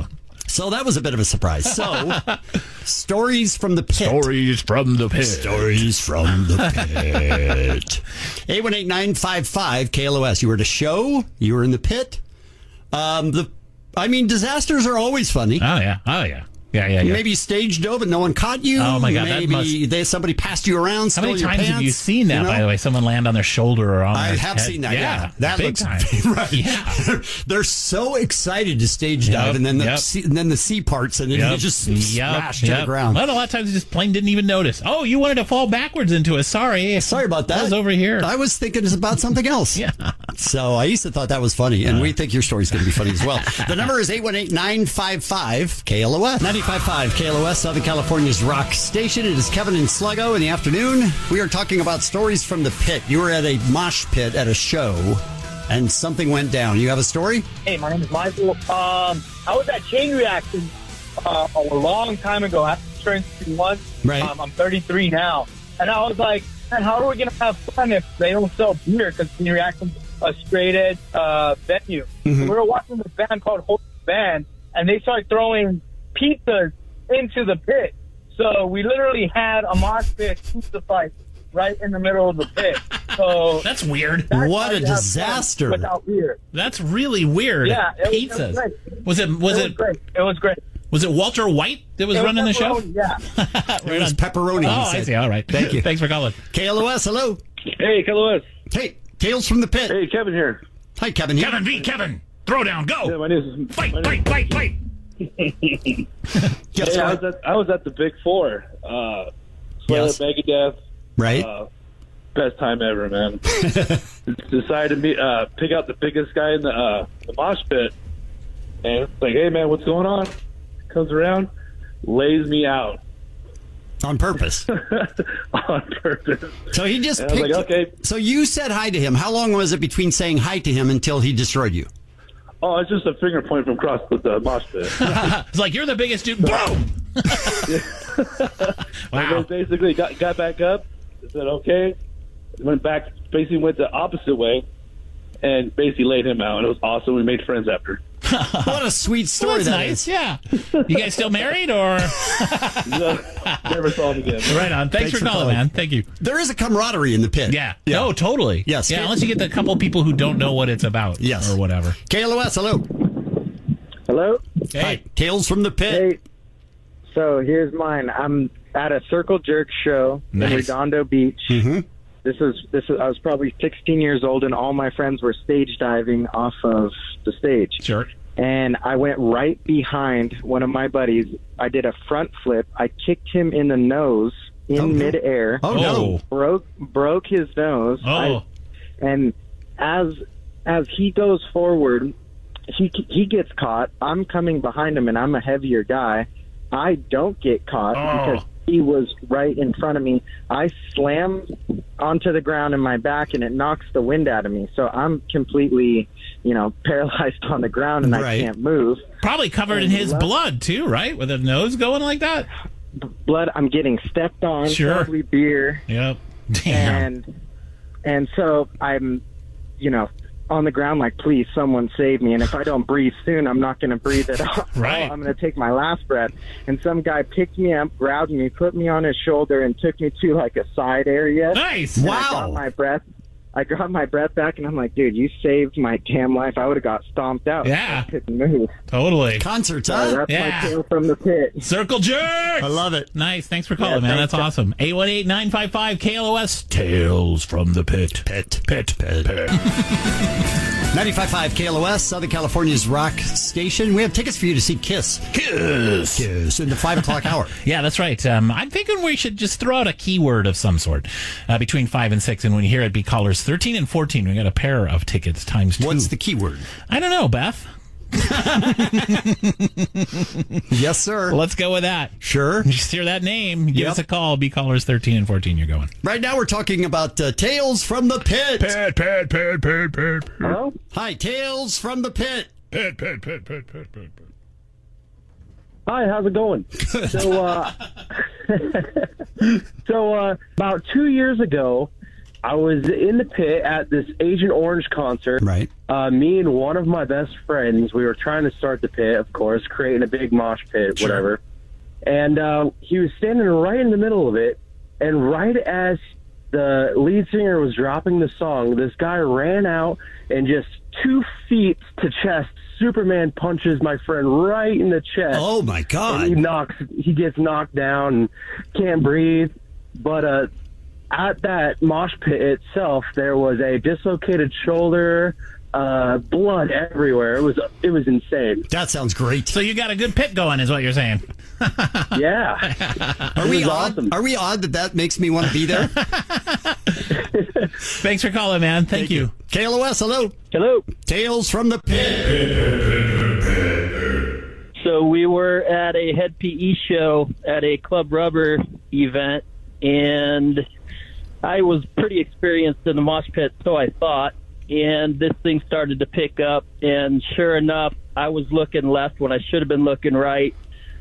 Speaker 3: So that was a bit of a surprise. So, stories from the pit.
Speaker 1: Stories from the pit.
Speaker 3: Stories from the pit. eight one eight, nine five five, K L O S. You were at a show. You were in the pit. Um, the, I mean, disasters are always funny.
Speaker 1: Oh, yeah. Oh, yeah. Yeah, yeah, yeah.
Speaker 3: Maybe you stage dove and no one caught you.
Speaker 1: Oh, my God.
Speaker 3: Maybe
Speaker 1: that must...
Speaker 3: they, somebody passed you around,
Speaker 1: How
Speaker 3: stole
Speaker 1: many
Speaker 3: your
Speaker 1: times
Speaker 3: pants,
Speaker 1: have you seen that,
Speaker 3: you know?
Speaker 1: by the way? Someone land on their shoulder or on
Speaker 3: I
Speaker 1: their
Speaker 3: have
Speaker 1: head.
Speaker 3: seen that, yeah.
Speaker 1: yeah
Speaker 3: That
Speaker 1: big
Speaker 3: looks
Speaker 1: time.
Speaker 3: right.
Speaker 1: Yeah.
Speaker 3: They're so excited to stage dive,
Speaker 1: Yep,
Speaker 3: and then the
Speaker 1: yep.
Speaker 3: C, and then the C parts, and then
Speaker 1: Yep,
Speaker 3: you just
Speaker 1: yep,
Speaker 3: smash to
Speaker 1: yep.
Speaker 3: the ground.
Speaker 1: Well, a lot of times, this plane didn't even notice. Oh, you wanted to fall backwards into it. Sorry.
Speaker 3: Sorry about that.
Speaker 1: I was over here.
Speaker 3: I was thinking it's about something else.
Speaker 1: Yeah.
Speaker 3: So I used to thought that was funny, and we think your story's going to be funny as well. The number is eight one eight, nine five five, K L O S. ninety-five point five K L O S, Southern California's rock station. It is Kevin and Sluggo in the afternoon. We are talking about stories from the pit. You were at a mosh pit at a show, and something went down. You have a story?
Speaker 8: Hey, my name is Michael. Um, I was at Chain Reaction uh, a long time ago. I turned thirty-one.
Speaker 3: Right.
Speaker 8: Um, I'm thirty-three now. And I was like, man, how are we going to have fun if they don't sell beer? Because Chain Reaction's a straight edge uh, venue.
Speaker 3: Mm-hmm.
Speaker 8: So we were watching this band called Holy Band, and they started throwing pizzas into the pit. So we literally had a mosh pit pizza fight right in the middle of the pit. So
Speaker 1: That's weird.
Speaker 8: that's
Speaker 3: What
Speaker 8: how
Speaker 3: a
Speaker 8: you have fun
Speaker 3: disaster.
Speaker 8: Without beer.
Speaker 1: That's really weird.
Speaker 8: Yeah, it was- it
Speaker 1: Pizzas.
Speaker 8: was great.
Speaker 1: Was it was
Speaker 8: it
Speaker 1: it
Speaker 8: was great. It was great.
Speaker 1: was it Walter White that was
Speaker 8: It was
Speaker 1: running the show?
Speaker 8: pepperoni, Yeah.
Speaker 3: It was pepperoni.
Speaker 1: Oh,
Speaker 3: he
Speaker 1: I
Speaker 3: said.
Speaker 1: see. All right.
Speaker 3: Thank you.
Speaker 1: Thanks for calling.
Speaker 3: K L O S, hello.
Speaker 4: Hey, K L O S.
Speaker 3: Hey, Tales from the Pit.
Speaker 4: Hey, Kevin here.
Speaker 3: Hi, Kevin. Here.
Speaker 1: Kevin V. Kevin. Throw down. Go.
Speaker 4: Yeah, my name is
Speaker 1: Fight,
Speaker 4: my
Speaker 1: fight,
Speaker 4: name-
Speaker 1: fight, fight.
Speaker 3: Guess
Speaker 4: Hey, I
Speaker 3: what?
Speaker 4: was at I was at the Big Four. Uh, Slayer,
Speaker 3: Yes.
Speaker 4: Megadeth.
Speaker 3: Right?
Speaker 4: Uh, best time ever, man. Decided to meet, uh, pick out the biggest guy in the uh, the mosh pit, and it's like, hey man, what's going on? Comes around, lays me out
Speaker 3: On purpose.
Speaker 4: on purpose.
Speaker 3: So he just
Speaker 4: And I was
Speaker 3: picked.
Speaker 4: like, okay.
Speaker 3: So you said hi to him. How long was it between saying hi to him until he destroyed you?
Speaker 4: Oh, it's just a finger point from across the, the mosh pit.
Speaker 1: It's like, you're the biggest dude. Boom.
Speaker 4: And
Speaker 1: Wow.
Speaker 4: then basically got got back up. Said okay. Went back. Basically went the opposite way, and basically laid him out. And it was awesome. We made friends after.
Speaker 3: What a sweet story
Speaker 1: Well, that's
Speaker 3: that
Speaker 1: nice.
Speaker 3: is.
Speaker 1: Yeah. You guys still married or?
Speaker 4: No, never saw him again.
Speaker 1: Right on. Thanks,
Speaker 3: Thanks
Speaker 1: for,
Speaker 3: for
Speaker 1: calling,
Speaker 3: calling.
Speaker 1: man. Thank you.
Speaker 3: There is a camaraderie in the pit.
Speaker 1: Yeah. No, totally.
Speaker 3: Yes.
Speaker 1: Yeah, unless you get the couple people who don't know what it's about.
Speaker 3: Yes.
Speaker 1: Or whatever.
Speaker 3: K L O S, hello.
Speaker 8: Hello?
Speaker 1: Hey.
Speaker 3: Hi. Tales from the Pit.
Speaker 8: Hey, so here's mine. I'm at a Circle Jerk show
Speaker 1: Nice.
Speaker 8: in Redondo Beach.
Speaker 3: Mm-hmm.
Speaker 8: This is this is. I was probably sixteen years old, and all my friends were stage diving off of the stage.
Speaker 1: Sure.
Speaker 8: And I went right behind one of my buddies. I did a front flip. I kicked him in the nose in
Speaker 3: Oh, no.
Speaker 8: midair.
Speaker 3: Oh, no.
Speaker 8: Broke broke his nose.
Speaker 1: Oh.
Speaker 8: I- and as as he goes forward, he he gets caught. I'm coming behind him, and I'm a heavier guy. I don't get caught
Speaker 1: Oh.
Speaker 8: because he was right in front of me. I slam onto the ground in my back, and it knocks the wind out of me. So I'm completely, you know, paralyzed on the ground, and
Speaker 3: Right.
Speaker 8: I can't move.
Speaker 1: Probably covered in his blood, too, right? With his nose going like that?
Speaker 8: Blood. I'm getting stepped on.
Speaker 1: Sure.
Speaker 8: Probably beer.
Speaker 1: Yep. Damn.
Speaker 8: and and so I'm, you know, on the ground like, please, someone save me. And if I don't breathe soon, I'm not going to breathe at all.
Speaker 1: Right.
Speaker 8: I'm going to take my last breath. And some guy picked me up, grabbed me, put me on his shoulder, and took me to like a side area.
Speaker 1: Nice.
Speaker 8: And I
Speaker 3: Wow.
Speaker 8: got my breath. I got my breath back, and I'm like, dude, you saved my damn life. I would have got stomped out.
Speaker 1: Yeah.
Speaker 8: I couldn't move.
Speaker 1: Totally.
Speaker 3: Concerts,
Speaker 8: Uh,
Speaker 3: huh?
Speaker 8: that's
Speaker 1: Yeah.
Speaker 8: my tale from the pit.
Speaker 1: Circle jerk.
Speaker 3: I love it.
Speaker 1: Nice. Thanks for calling,
Speaker 8: Yeah,
Speaker 1: man.
Speaker 8: thanks,
Speaker 1: That's awesome. eight one eight, nine five five, K L O S. Tales from the Pit.
Speaker 3: Pit.
Speaker 1: Pit. Pit.
Speaker 3: ninety-five point five K L O S, Southern California's rock station. We have tickets for you to see Kiss.
Speaker 1: Kiss.
Speaker 3: Kiss in the five o'clock hour.
Speaker 1: Yeah, that's right. Um, I'm thinking we should just throw out a keyword of some sort uh, between five and six. And when you hear it, be callers thirteen and fourteen. We got a pair of tickets times two.
Speaker 3: What's the keyword?
Speaker 1: I don't know, Beth.
Speaker 3: Yes, sir.
Speaker 1: Let's go with that.
Speaker 3: Sure.
Speaker 1: Just hear that name. Give
Speaker 3: Yep.
Speaker 1: us a call. Be callers thirteen and fourteen. You're going.
Speaker 3: Right now we're talking about uh, Tales from the Pit.
Speaker 1: Pit, pit, pit, pit, pit,
Speaker 8: Hello?
Speaker 3: Hi, Tales from the Pit.
Speaker 1: pit, pit, pit, pit, pit, pit.
Speaker 8: Hi, how's it going? So, uh, so uh, about two years ago,
Speaker 9: I was in the pit at this Agent Orange concert.
Speaker 3: Right.
Speaker 9: Uh, me and one of my best friends, we were trying to start the pit, of course, creating a big mosh pit,
Speaker 3: Sure.
Speaker 9: whatever. And uh, he was standing right in the middle of it, and right as the lead singer was dropping the song, this guy ran out and just two feet to chest, Superman punches my friend right in the chest.
Speaker 3: Oh, my God.
Speaker 9: And he knocks, he gets knocked down and can't breathe. But uh, at that mosh pit itself, there was a dislocated shoulder, uh, blood everywhere. It was it was insane.
Speaker 3: That sounds great.
Speaker 1: So you got a good pit going, is what you're saying?
Speaker 9: Yeah.
Speaker 3: Are we
Speaker 9: It was
Speaker 3: odd?
Speaker 9: awesome.
Speaker 3: Are we odd that that makes me want to be there?
Speaker 1: Thanks for calling, man. Thank, you.
Speaker 3: K L O S, hello.
Speaker 9: Hello.
Speaker 3: Tales from the pit.
Speaker 10: So we were at a Head P E show at a Club Rubber event, and I was pretty experienced in the mosh pit, so I thought. And this thing started to pick up, and sure enough, I was looking left when I should have been looking right.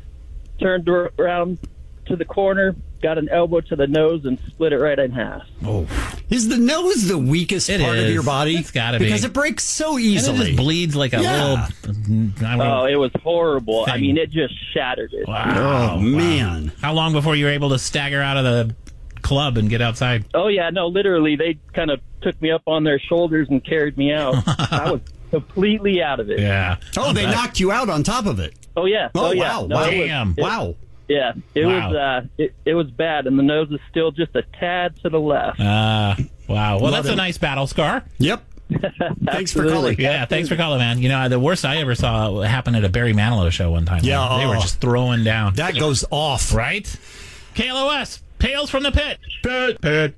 Speaker 10: Turned around to the corner, got an elbow to the nose, and split it right in half.
Speaker 1: Oh,
Speaker 3: Is the nose the weakest
Speaker 1: It
Speaker 3: part of
Speaker 1: is.
Speaker 3: your body?
Speaker 1: It's gotta be.
Speaker 3: Because it breaks so
Speaker 1: and
Speaker 3: easily.
Speaker 1: it just bleeds like a
Speaker 3: Yeah.
Speaker 1: little. I don't know.
Speaker 10: Oh, it was horrible. I
Speaker 1: Thing.
Speaker 10: mean, it just shattered it.
Speaker 1: Wow,
Speaker 3: Oh, man.
Speaker 1: wow. How long before you were able to stagger out of the club and get outside?
Speaker 10: Oh, yeah, no, literally, they kind of took me up on their shoulders and carried me out. I was completely out of it.
Speaker 1: Yeah.
Speaker 3: Oh, they
Speaker 1: But-
Speaker 3: knocked you out on top of it.
Speaker 10: Oh, yeah.
Speaker 3: Oh,
Speaker 10: Oh, yeah.
Speaker 3: wow.
Speaker 10: No,
Speaker 3: wow.
Speaker 10: it was-
Speaker 1: Damn.
Speaker 10: it-
Speaker 3: Wow.
Speaker 10: Yeah, it
Speaker 1: Wow.
Speaker 10: was uh, it, it was bad, and the nose is still just a tad to the left.
Speaker 1: Uh, wow. Well,
Speaker 3: Love
Speaker 1: that's
Speaker 3: it.
Speaker 1: a nice battle scar.
Speaker 3: Yep. Thanks for
Speaker 10: Absolutely.
Speaker 3: calling.
Speaker 1: Yeah, thanks for calling, man. You know, the worst I ever saw happened at a Barry Manilow show one time.
Speaker 3: Yeah,
Speaker 1: They were
Speaker 3: oh.
Speaker 1: just throwing down.
Speaker 3: That goes off.
Speaker 1: Right? K L O S, Tales from the Pit. Pit, pit,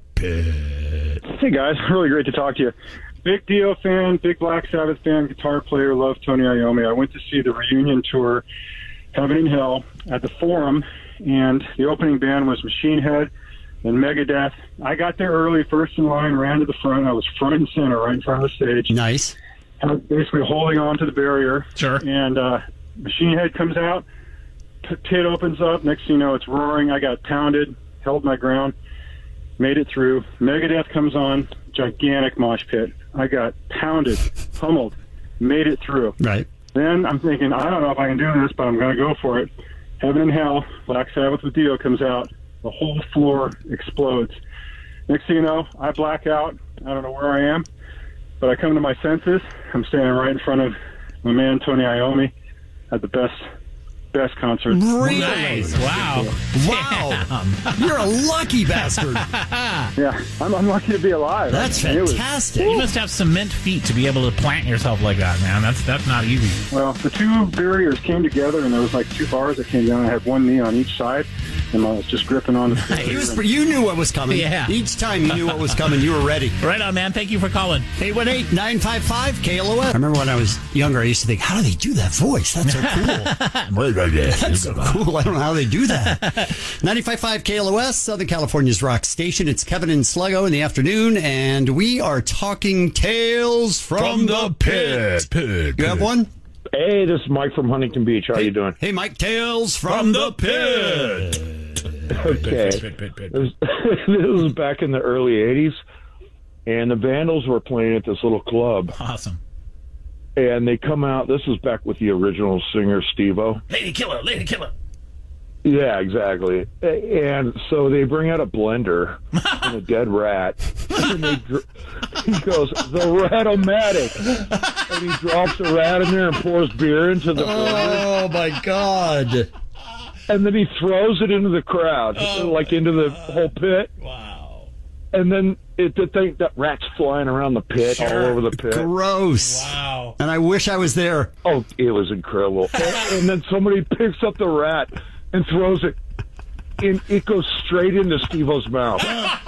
Speaker 1: pit.
Speaker 11: Hey guys, really great to talk to you. Big Dio fan, big Black Sabbath fan, guitar player, love Tony Iommi. I went to see the reunion tour, Heaven and Hell, at the Forum, and the opening band was Machine Head and Megadeth. I got there early, first in line, ran to the front. I was front and center, right in front of the stage.
Speaker 3: Nice.
Speaker 11: I was basically holding on to the barrier.
Speaker 1: Sure.
Speaker 11: And uh, Machine Head comes out, p- pit opens up. Next thing you know, it's roaring. I got pounded, held my ground, made it through. Megadeth comes on, gigantic mosh pit. I got pounded, pummeled, made it through.
Speaker 3: Right.
Speaker 11: Then I'm thinking, I don't know if I can do this, but I'm going to go for it. Heaven and Hell, Black Sabbath with Dio comes out. The whole floor explodes. Next thing you know, I black out. I don't know where I am, but I come to my senses. I'm standing right in front of my man, Tony Iommi, at the best best concert.
Speaker 3: Really?
Speaker 1: Nice. Wow.
Speaker 3: Wow. You're a lucky bastard.
Speaker 11: Yeah, I'm, I'm lucky to be alive.
Speaker 3: That's
Speaker 11: I mean, it was-
Speaker 3: fantastic.
Speaker 1: You must have cement feet to be able to plant yourself like that, man. That's that's not easy.
Speaker 11: Well, the two barriers came together, and there was like two bars that came down. I had one knee on each side, and I was just gripping on the
Speaker 3: He was, you knew what was coming.
Speaker 1: Yeah.
Speaker 3: Each time you knew what was coming, you were ready.
Speaker 1: Right on, man. Thank you for calling.
Speaker 3: eight one eight, nine five five, K L O S. I remember when I was younger, I used to think, how do they do that voice? That's so cool. That's so cool. I don't know how they do that. ninety-five point five K L O S, Southern California's rock station. It's Kevin and Sluggo in the afternoon, and we are talking Tales from, the Pit.
Speaker 1: Pit.
Speaker 3: You have one?
Speaker 12: Hey, this is Mike from Huntington Beach. How are you doing?
Speaker 3: Hey, Mike, Tales from, the Pit.
Speaker 12: Okay. This, this was back in the early eighties, and the Vandals were playing at this little club.
Speaker 1: Awesome.
Speaker 12: And they come out. This was back with the original singer, Steve-O.
Speaker 1: Lady Killer, Lady Killer.
Speaker 12: Yeah, exactly. And so they bring out a blender and a dead rat. And they dr- he goes, the Rat-O-Matic. And he drops the rat in there and pours beer into the blender.
Speaker 3: Oh, my God.
Speaker 12: And then he throws it into the crowd,
Speaker 1: Oh,
Speaker 12: like into the whole pit.
Speaker 1: Wow.
Speaker 12: And then it, to think that rat's flying around the pit, all over the pit.
Speaker 3: Gross.
Speaker 1: Wow.
Speaker 3: And I wish I was there.
Speaker 12: Oh, it was incredible. and, and then somebody picks up the rat and throws it, and it goes straight into Steve-O's mouth.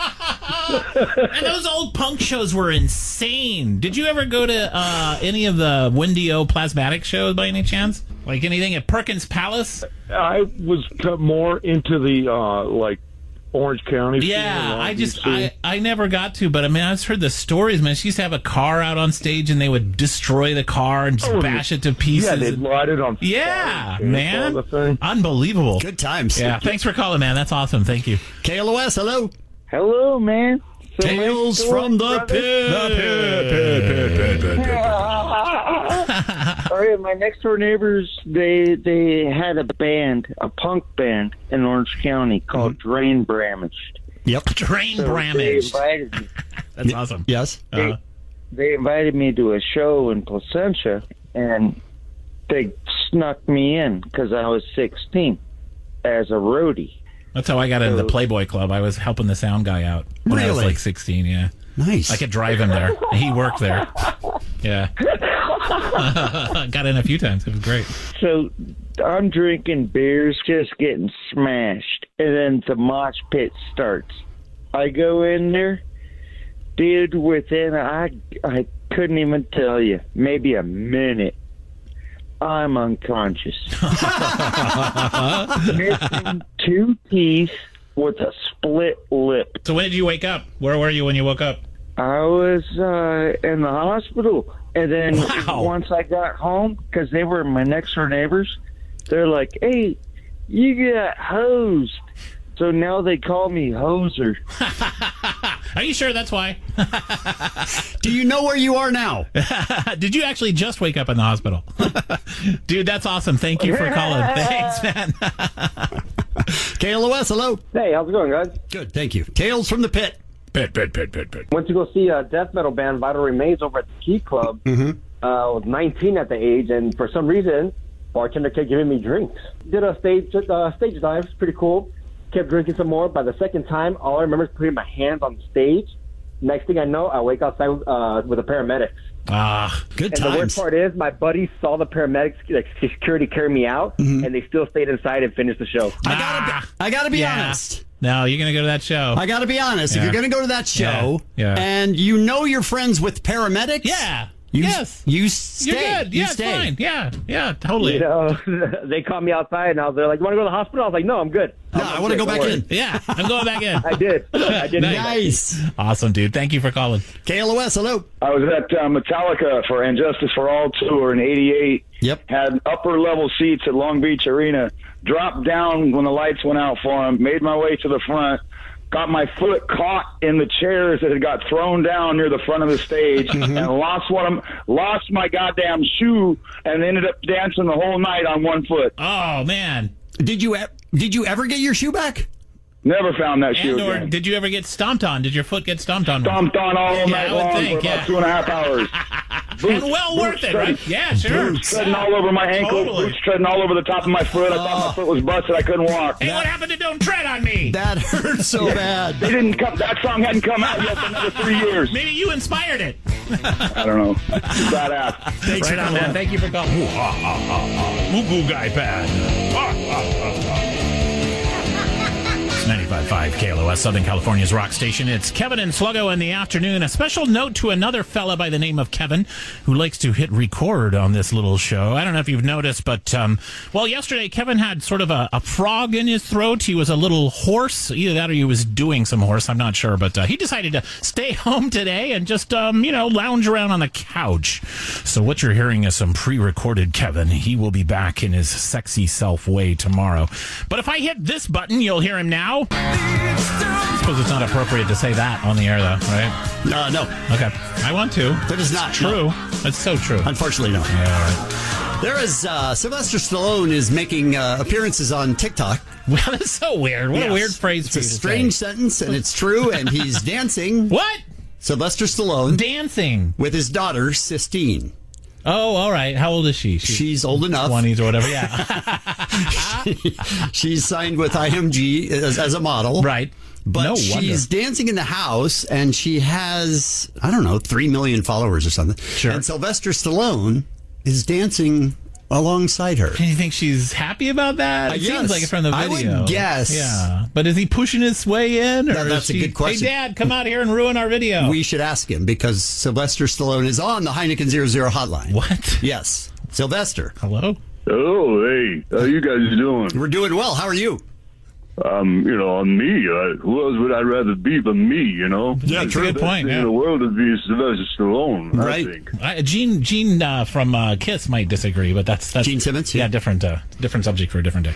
Speaker 1: And those old punk shows were insane. Did you ever go to uh, any of the Wendy O Plasmatic shows by any chance? Like anything at Perkins Palace?
Speaker 12: I was cut more into the, uh, like, Orange County.
Speaker 1: Yeah, I just, I, I never got to, but I mean, I just heard the stories, man. She used to have a car out on stage and they would destroy the car and just
Speaker 12: Oh,
Speaker 1: bash it to pieces.
Speaker 12: Yeah, they'd light it on fire.
Speaker 1: Yeah,
Speaker 12: and
Speaker 1: man.
Speaker 12: all the thing.
Speaker 1: Unbelievable.
Speaker 3: Good times.
Speaker 1: Yeah, thanks for calling, man. That's awesome. Thank you.
Speaker 3: K L O S, hello.
Speaker 13: Hello, man. So
Speaker 3: Tales from the pit.
Speaker 1: The pit, pit, pit, pit, pit, pit, pit.
Speaker 13: All right, my next door neighbors, they they had a band, a punk band in Orange County called mm-hmm. Drain Bramaged.
Speaker 3: Yep.
Speaker 1: Drain
Speaker 13: so
Speaker 1: Bramaged.
Speaker 13: They invited me.
Speaker 1: That's awesome.
Speaker 3: Yes.
Speaker 1: Uh-huh.
Speaker 13: They, they invited me to a show in Placentia, and they snuck me in because I was sixteen as a roadie.
Speaker 1: That's how I got into the Playboy Club. I was helping the sound guy out when
Speaker 3: really?
Speaker 1: I was like sixteen, yeah.
Speaker 3: Nice.
Speaker 1: I could drive him there. He worked there. Yeah. Got in a few times. It was great.
Speaker 13: So I'm drinking beers, just getting smashed, and then the mosh pit starts. I go in there, dude, within, I, I couldn't even tell you, maybe a minute, I'm unconscious. Missing two teeth with a split lip.
Speaker 1: So when did you wake up? Where were you when you woke up?
Speaker 13: I was uh, in the hospital. And then
Speaker 1: wow.
Speaker 13: once I got home, because they were my next door neighbors, they're like, hey, you got hosed. So now they call me Hoser.
Speaker 1: Are you sure that's why?
Speaker 3: Do you know where you are now?
Speaker 1: Did you actually just wake up in the hospital? Dude, that's awesome. Thank you for calling. Thanks, man.
Speaker 3: K L O S, hello.
Speaker 14: Hey, how's it going, guys?
Speaker 3: Good, thank you. Tales from the Pit.
Speaker 1: Pit, pit, pit, pit, pit.
Speaker 14: Went to go see a death metal band, Vital Remains, over at the Key Club.
Speaker 3: Mm-hmm.
Speaker 14: Uh, I was nineteen at the age, and for some reason, bartender kept giving me drinks. Did a stage uh, stage dive, pretty cool. Kept drinking some more. By the second time, all I remember is putting my hands on the stage. Next thing I know, I wake outside uh, with the paramedics.
Speaker 1: Ah,
Speaker 3: good
Speaker 14: and
Speaker 3: times.
Speaker 14: the worst part is, my buddies saw the paramedics, like security, carry me out,
Speaker 3: mm-hmm.
Speaker 14: and they still stayed inside and finished the show.
Speaker 3: I gotta, be, I gotta be
Speaker 1: yeah.
Speaker 3: honest.
Speaker 1: No, you're gonna go to that show.
Speaker 3: I gotta be honest.
Speaker 1: Yeah.
Speaker 3: If you're gonna go to that show,
Speaker 1: yeah. Yeah.
Speaker 3: and you know you're friends with paramedics,
Speaker 1: yeah,
Speaker 3: you,
Speaker 1: yes,
Speaker 3: you stay.
Speaker 1: You're good.
Speaker 3: You
Speaker 1: Yeah,
Speaker 3: stay.
Speaker 1: it's fine. Yeah, yeah, totally.
Speaker 14: You know, they caught me outside, and I was there like, "You want to go to the hospital?" I was like, "No, I'm good."
Speaker 3: No,
Speaker 14: I'm
Speaker 3: I want to go
Speaker 14: good.
Speaker 3: back
Speaker 14: Don't
Speaker 3: in.
Speaker 14: worry.
Speaker 1: Yeah, I'm going back in.
Speaker 14: I did. I did.
Speaker 3: Nice.
Speaker 1: Awesome, dude. Thank you for calling.
Speaker 3: K L O S, hello.
Speaker 12: I was at uh, Metallica for And Justice for All tour in eighty-eight.
Speaker 3: Yep.
Speaker 12: Had upper level seats at Long Beach Arena. Dropped down when the lights went out for them. Made my way to the front. Got my foot caught in the chairs that had got thrown down near the front of the stage,
Speaker 3: Mm-hmm.
Speaker 12: and lost one of lost my goddamn shoe, and ended up dancing the whole night on one foot.
Speaker 1: Oh man!
Speaker 3: Did you e- did you ever get your shoe back?
Speaker 12: Never found that shoe
Speaker 1: And or
Speaker 12: again.
Speaker 1: did you ever get stomped on? Did your foot get stomped on?
Speaker 12: Stomped on all
Speaker 1: yeah,
Speaker 12: night
Speaker 1: I would
Speaker 12: long
Speaker 1: think,
Speaker 12: for about
Speaker 1: yeah.
Speaker 12: two and a half hours.
Speaker 1: And well worth it,
Speaker 12: treading,
Speaker 1: right? Yeah, sure.
Speaker 12: Boots treading all over my ankle,
Speaker 1: Totally.
Speaker 12: boots treading all over the top of my foot. I thought my foot was busted. I couldn't walk.
Speaker 1: Hey, what happened to Don't Tread on Me?
Speaker 3: That hurts so bad.
Speaker 12: They didn't come. That song hadn't come out yet for another three years.
Speaker 1: Maybe you inspired it.
Speaker 12: I don't know. Badass.
Speaker 1: Thanks right on, man. Thank you for calling. Ooh, ah, ah, ah, ah. Moo Guy Pad. Ah, ah, ah, ah. ninety-five point five K L O S, Southern California's rock station. It's Kevin and Sluggo in the afternoon. A special note to another fella by the name of Kevin who likes to hit record on this little show. I don't know if you've noticed, but, um, well, yesterday Kevin had sort of a, a frog in his throat. He was a little hoarse. Either that or he was doing some horse. I'm not sure, but uh, he decided to stay home today and just, um, you know, lounge around on the couch. So what you're hearing is some pre-recorded Kevin. He will be back in his sexy self way tomorrow. But if I hit this button, you'll hear him now. I suppose it's not appropriate to say that on the air, though, right?
Speaker 3: Uh, no.
Speaker 1: Okay. I want to.
Speaker 3: That is not
Speaker 1: It's true.
Speaker 3: no.
Speaker 1: That's so true.
Speaker 3: Unfortunately, no.
Speaker 1: Yeah, all right.
Speaker 3: There is uh, Sylvester Stallone is making uh, appearances on TikTok.
Speaker 1: Well, that's so weird. What
Speaker 3: Yes.
Speaker 1: a weird phrase
Speaker 3: It's
Speaker 1: for
Speaker 3: a
Speaker 1: you to
Speaker 3: strange
Speaker 1: say.
Speaker 3: sentence, and it's true. And he's dancing.
Speaker 1: What?
Speaker 3: Sylvester Stallone
Speaker 1: dancing
Speaker 3: with his daughter Sistine.
Speaker 1: Oh, all right. How old is she? She's,
Speaker 3: She's old enough.
Speaker 1: twenties or whatever. Yeah.
Speaker 3: she, she's signed with I M G as, as a model.
Speaker 1: Right.
Speaker 3: But
Speaker 1: No
Speaker 3: she's
Speaker 1: wonder.
Speaker 3: dancing in the house, and she has, I don't know, three million followers or something.
Speaker 1: Sure.
Speaker 3: And Sylvester Stallone is dancing alongside her.
Speaker 1: Do you think she's happy about that?
Speaker 3: I
Speaker 1: It
Speaker 3: guess.
Speaker 1: seems like it from the
Speaker 3: I
Speaker 1: video.
Speaker 3: would guess.
Speaker 1: Yeah. But is he pushing his way in? Or
Speaker 3: No, that's
Speaker 1: is
Speaker 3: a
Speaker 1: she,
Speaker 3: good question.
Speaker 1: Hey, Dad, come out here and ruin our video.
Speaker 3: We should ask him because Sylvester Stallone is on the Heineken Zero Zero hotline.
Speaker 1: What?
Speaker 3: Yes. Sylvester.
Speaker 1: Hello?
Speaker 12: Oh, hey. How you guys doing?
Speaker 3: We're doing well. How are you?
Speaker 15: Um, you know, on me. Uh, who else would I rather be but me? You know.
Speaker 1: Yeah,
Speaker 15: the
Speaker 1: true. Good
Speaker 15: best
Speaker 1: point.
Speaker 15: thing
Speaker 1: Yeah.
Speaker 15: in the world would be Sylvester Stallone.
Speaker 1: Right.
Speaker 15: I think.
Speaker 1: I, Gene Gene uh, from uh, Kiss might disagree, but that's that's
Speaker 3: Gene Simmons.
Speaker 1: Yeah, different uh, different subject for a different day.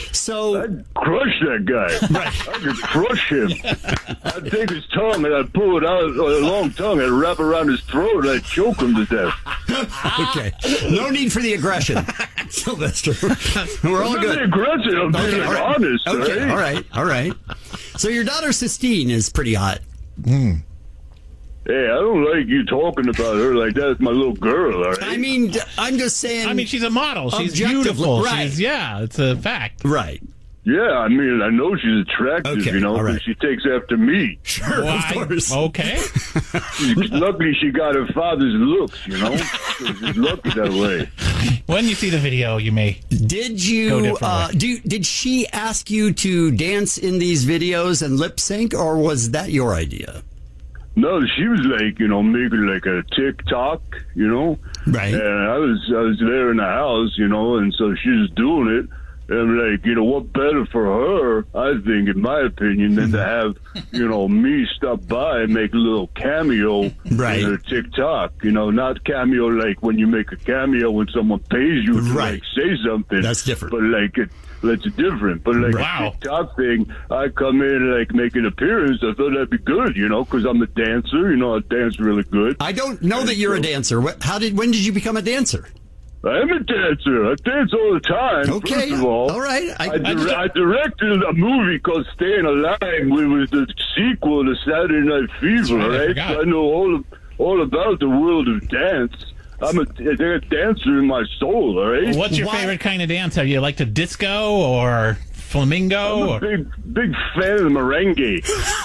Speaker 3: So
Speaker 15: I'd crush that guy. Right. I could crush him. I'd take his tongue and I'd pull it out, a long tongue, and wrap it around his throat, and I'd choke him to death.
Speaker 3: Okay. No need for the aggression, Sylvester. We're all
Speaker 15: I'm not
Speaker 3: good.
Speaker 15: being aggressive. I'm being
Speaker 3: Okay, all right.
Speaker 15: honest.
Speaker 3: Okay,
Speaker 15: right?
Speaker 3: all right, all right. So your daughter Sistine is pretty hot.
Speaker 1: Mm.
Speaker 15: Hey, I don't like you talking about her like that. It's my little girl, all right?
Speaker 3: I mean, I'm just saying.
Speaker 1: I mean, she's a model. She's
Speaker 3: objectively-
Speaker 1: beautiful.
Speaker 3: Right.
Speaker 1: She's, yeah, it's a fact.
Speaker 3: Right.
Speaker 15: Yeah, I mean, I know she's attractive,
Speaker 3: Okay,
Speaker 15: you know,
Speaker 3: all right.
Speaker 15: but she takes after me.
Speaker 3: Sure,
Speaker 1: Why?
Speaker 3: of course.
Speaker 1: Okay.
Speaker 15: She's, luckily, she got her father's looks, you know? So she's lucky that way.
Speaker 1: When you see the video, you may.
Speaker 3: Did
Speaker 1: Go
Speaker 3: you
Speaker 1: differently.
Speaker 3: uh, do? Did she ask you to dance in these videos and lip sync, or was that your idea?
Speaker 15: No, she was like, you know, making like a TikTok, you know?
Speaker 3: Right.
Speaker 15: And I was, I was there in the house, you know, and so she was doing it. And I'm like, you know, what better for her, I think, in my opinion, than to have, you know, me stop by and make a little cameo
Speaker 3: Right.
Speaker 15: in her TikTok. You know, not cameo like when you make a cameo when someone pays you to
Speaker 3: Right.
Speaker 15: like say something.
Speaker 3: That's different.
Speaker 15: But like it, that's different. But like
Speaker 1: Wow.
Speaker 15: a TikTok thing, I come in and like make an appearance. I thought that'd be good, you know, because I'm a dancer. You know, I dance really good.
Speaker 3: I don't know that you're a dancer. What, how did? When did you become a dancer?
Speaker 15: I am a dancer. I dance all the time.
Speaker 3: Okay.
Speaker 15: First of all,
Speaker 3: All right. I-
Speaker 15: I,
Speaker 3: I
Speaker 15: dir-
Speaker 3: just-
Speaker 15: I directed a movie called Staying Alive, which was the sequel to Saturday Night Fever.
Speaker 1: right, I
Speaker 15: Right?
Speaker 1: forgot.
Speaker 15: So I know all of, all about the world of dance. I'm a, a dancer in my soul. All right.
Speaker 1: What's your
Speaker 3: Why-
Speaker 1: favorite kind of dance? Have you like to disco or flamingo?
Speaker 15: I'm a
Speaker 1: Or?
Speaker 15: big, big fan of merengue.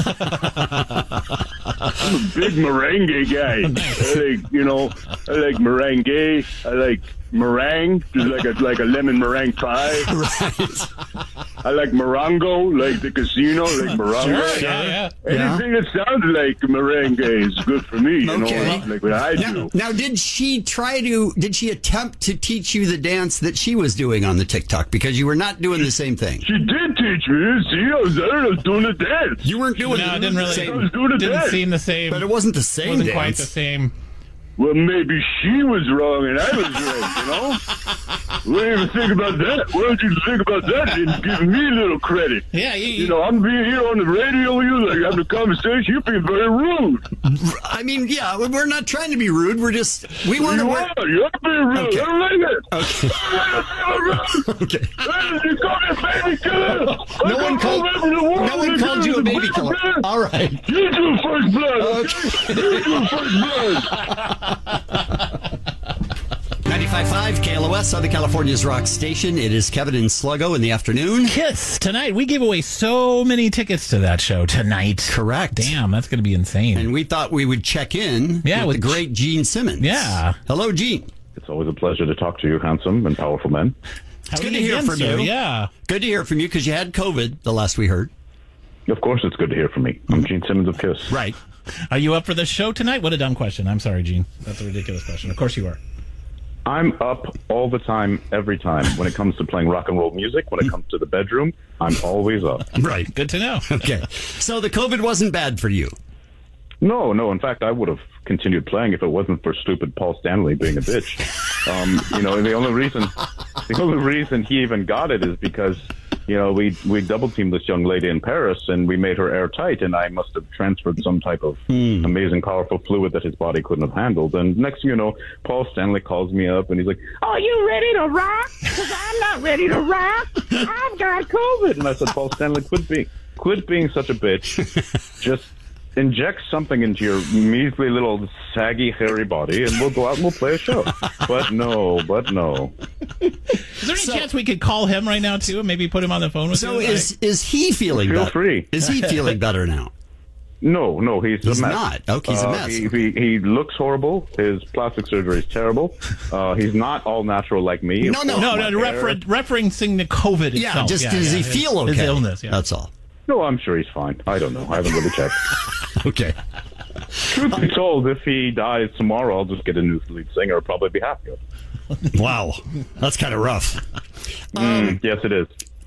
Speaker 15: I'm a big merengue guy. I like, you know, I like merengue. I like meringue, just like a like a lemon meringue pie.
Speaker 3: Right.
Speaker 15: I like morongo, like the casino, like morongo.
Speaker 1: Sure, yeah, yeah.
Speaker 15: Anything that sounds like merengue is good for me. You
Speaker 3: Okay.
Speaker 15: know, like what I
Speaker 3: Now,
Speaker 15: do.
Speaker 3: now, did she try to? Did she attempt to teach you the dance that she was doing on the TikTok? Because you were not doing the same thing.
Speaker 15: She did teach me. See, I was there. I was doing the dance.
Speaker 3: You weren't doing.
Speaker 1: No, it didn't really.
Speaker 15: I was doing the
Speaker 1: Didn't
Speaker 15: dance.
Speaker 1: seem the same.
Speaker 3: But it wasn't the same
Speaker 1: wasn't
Speaker 3: dance.
Speaker 1: quite the same.
Speaker 15: Well, maybe she was wrong and I was right, you know? What do you even think about that? What did you think about that? And give me a little credit.
Speaker 1: Yeah, you,
Speaker 15: You know, I'm being here on the radio with you, like having a conversation. You're being very rude.
Speaker 3: I mean, yeah, we're not trying to be rude. We're just we want to
Speaker 15: You
Speaker 3: work.
Speaker 15: are. You're being rude.
Speaker 3: Okay.
Speaker 15: I don't like it.
Speaker 3: Okay. Okay.
Speaker 15: Hey, you called me a baby killer.
Speaker 3: No one called. No one called you a baby killer. All right.
Speaker 15: You do first blood.
Speaker 3: Okay.
Speaker 15: You do first blood.
Speaker 3: ninety-five point five K L O S, Southern California's rock station. It is Kevin and Sluggo in the afternoon.
Speaker 1: Kiss tonight. We gave away so many tickets to that show tonight.
Speaker 3: Correct.
Speaker 1: Damn, that's going to be insane.
Speaker 3: And we thought we would check in
Speaker 1: Yeah,
Speaker 3: with,
Speaker 1: with
Speaker 3: the great Gene Simmons.
Speaker 1: Yeah.
Speaker 3: Hello, Gene.
Speaker 12: It's always a pleasure to talk to you, handsome and powerful men.
Speaker 1: How
Speaker 3: It's
Speaker 1: are
Speaker 3: good to
Speaker 1: you
Speaker 3: hear
Speaker 1: again,
Speaker 3: from
Speaker 1: sir?
Speaker 3: you.
Speaker 1: Yeah.
Speaker 3: Good to hear from you because you had COVID the last we heard.
Speaker 12: Of course, it's good to hear from me. I'm Gene Simmons of Kiss.
Speaker 3: Right.
Speaker 1: Are you up for the show tonight? What a dumb question. I'm sorry, Gene. That's a ridiculous question. Of course you are.
Speaker 12: I'm up all the time, every time. When it comes to playing rock and roll music, when it comes to the bedroom, I'm always up.
Speaker 3: Right.
Speaker 1: Good to know.
Speaker 3: Okay. So the COVID wasn't bad for you.
Speaker 12: No, no. In fact, I would have continued playing if it wasn't for stupid Paul Stanley being a bitch. Um, you know, the only reason, the only reason he even got it is because, you know, we we double teamed this young lady in Paris and we made her airtight, and I must have transferred some type of
Speaker 3: Hmm.
Speaker 12: amazing, powerful fluid that his body couldn't have handled. And next thing you know, Paul Stanley calls me up and he's like, "Are you ready to rock? Because I'm not ready to rock. I've got COVID." And I said, "Paul Stanley, quit being quit being such a bitch. Just inject something into your measly little saggy hairy body and we'll go out and we'll play a show." But no, but no.
Speaker 1: Is there any chance we could call him right now, too, and maybe put him on the phone with
Speaker 3: So
Speaker 1: you?
Speaker 3: is is he feeling
Speaker 12: Feel
Speaker 3: better?
Speaker 12: free.
Speaker 3: Is he feeling better now?
Speaker 12: No, no, he's,
Speaker 3: He's
Speaker 12: a mess.
Speaker 3: not. Okay, he's a
Speaker 12: Uh,
Speaker 3: mess.
Speaker 12: He, he, he looks horrible. His plastic surgery is terrible. Uh, he's not all natural like me.
Speaker 3: No, no.
Speaker 1: No,
Speaker 12: My
Speaker 1: no,
Speaker 12: hair-
Speaker 1: refer- referencing the COVID
Speaker 3: Yeah,
Speaker 1: itself.
Speaker 3: just does he
Speaker 1: his-
Speaker 3: feel okay?
Speaker 1: His illness, yeah.
Speaker 3: That's all.
Speaker 12: No, I'm sure he's fine. I don't know. I haven't really checked.
Speaker 3: Okay.
Speaker 12: Truth be told, if he dies tomorrow, I'll just get a new lead singer. I'll probably be happier.
Speaker 3: Wow. That's kind of rough.
Speaker 12: Mm, yes, it is.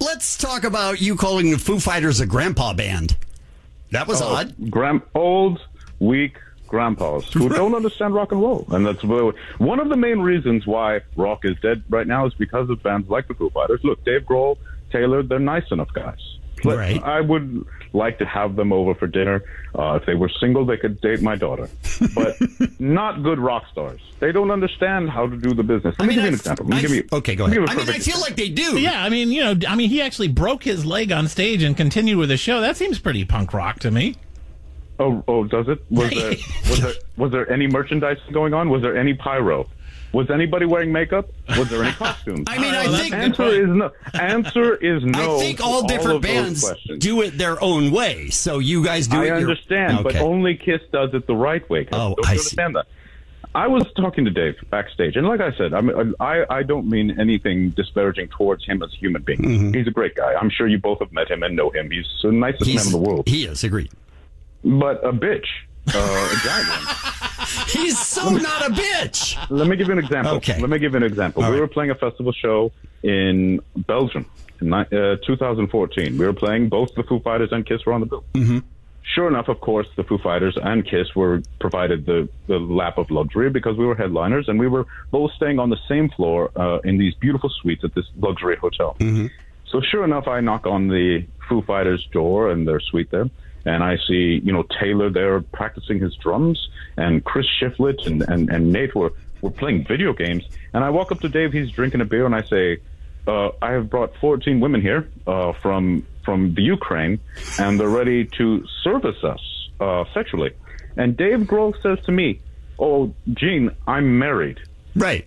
Speaker 3: let's talk about you calling the Foo Fighters a grandpa band. That was
Speaker 16: oh,
Speaker 3: odd.
Speaker 16: Grand, old, weak grandpas who don't understand rock and roll. And that's one of the main reasons why rock is dead right now is because of bands like the Foo Fighters. Look, Dave Grohl, Taylor, they're nice enough guys. Right. I would like to have them over for dinner. Uh, if they were single, they could date my daughter. But not good rock stars. They don't understand how to do the business. Let me give you an example. Let me give you,
Speaker 3: okay, go ahead. I mean, I feel like they do.
Speaker 1: Yeah, I mean, you know, I mean, he actually broke his leg on stage and continued with the show. That seems pretty punk rock to me.
Speaker 16: Oh, oh, does it? Was there was there was there any merchandise going on? Was there any pyro? Was anybody wearing makeup? Was there any costumes?
Speaker 3: I mean, I
Speaker 16: uh,
Speaker 3: think
Speaker 16: answer is no. Answer is no.
Speaker 3: I think all different
Speaker 16: all
Speaker 3: bands do it their own way. So you guys do
Speaker 16: I
Speaker 3: it. I
Speaker 16: understand,
Speaker 3: your...
Speaker 16: but
Speaker 3: okay.
Speaker 16: only Kiss does it the right way.
Speaker 3: Oh,
Speaker 16: don't
Speaker 3: I
Speaker 16: you understand that? I was talking to Dave backstage, and like I said, I mean, I I don't mean anything disparaging towards him as a human being.
Speaker 3: Mm-hmm.
Speaker 16: He's a great guy. I'm sure you both have met him and know him. He's the nicest
Speaker 3: He's,
Speaker 16: man in the world.
Speaker 3: He is, agreed.
Speaker 16: But a bitch. Uh, a giant one.
Speaker 3: He's so not a bitch.
Speaker 16: Let me give you an example.
Speaker 3: Okay.
Speaker 16: Let me give you an example.
Speaker 3: All
Speaker 16: we
Speaker 3: right.
Speaker 16: were playing a festival show in Belgium in uh, two thousand fourteen. We were playing, both the Foo Fighters and Kiss were on the bill.
Speaker 3: Mm-hmm.
Speaker 16: Sure enough, of course, the Foo Fighters and Kiss were provided the, the lap of luxury because we were headliners, and we were both staying on the same floor uh, in these beautiful suites at this luxury hotel.
Speaker 3: Mm-hmm.
Speaker 16: So sure enough, I knock on the Foo Fighters' door in their suite there, and I see, you know, Taylor there practicing his drums, and Chris Shiflett and, and, and Nate were, were playing video games. And I walk up to Dave, he's drinking a beer, and I say, uh, I have brought fourteen women here uh, from from the Ukraine, and they're ready to service us uh, sexually. And Dave Grohl says to me, oh, Gene, I'm married.
Speaker 3: Right.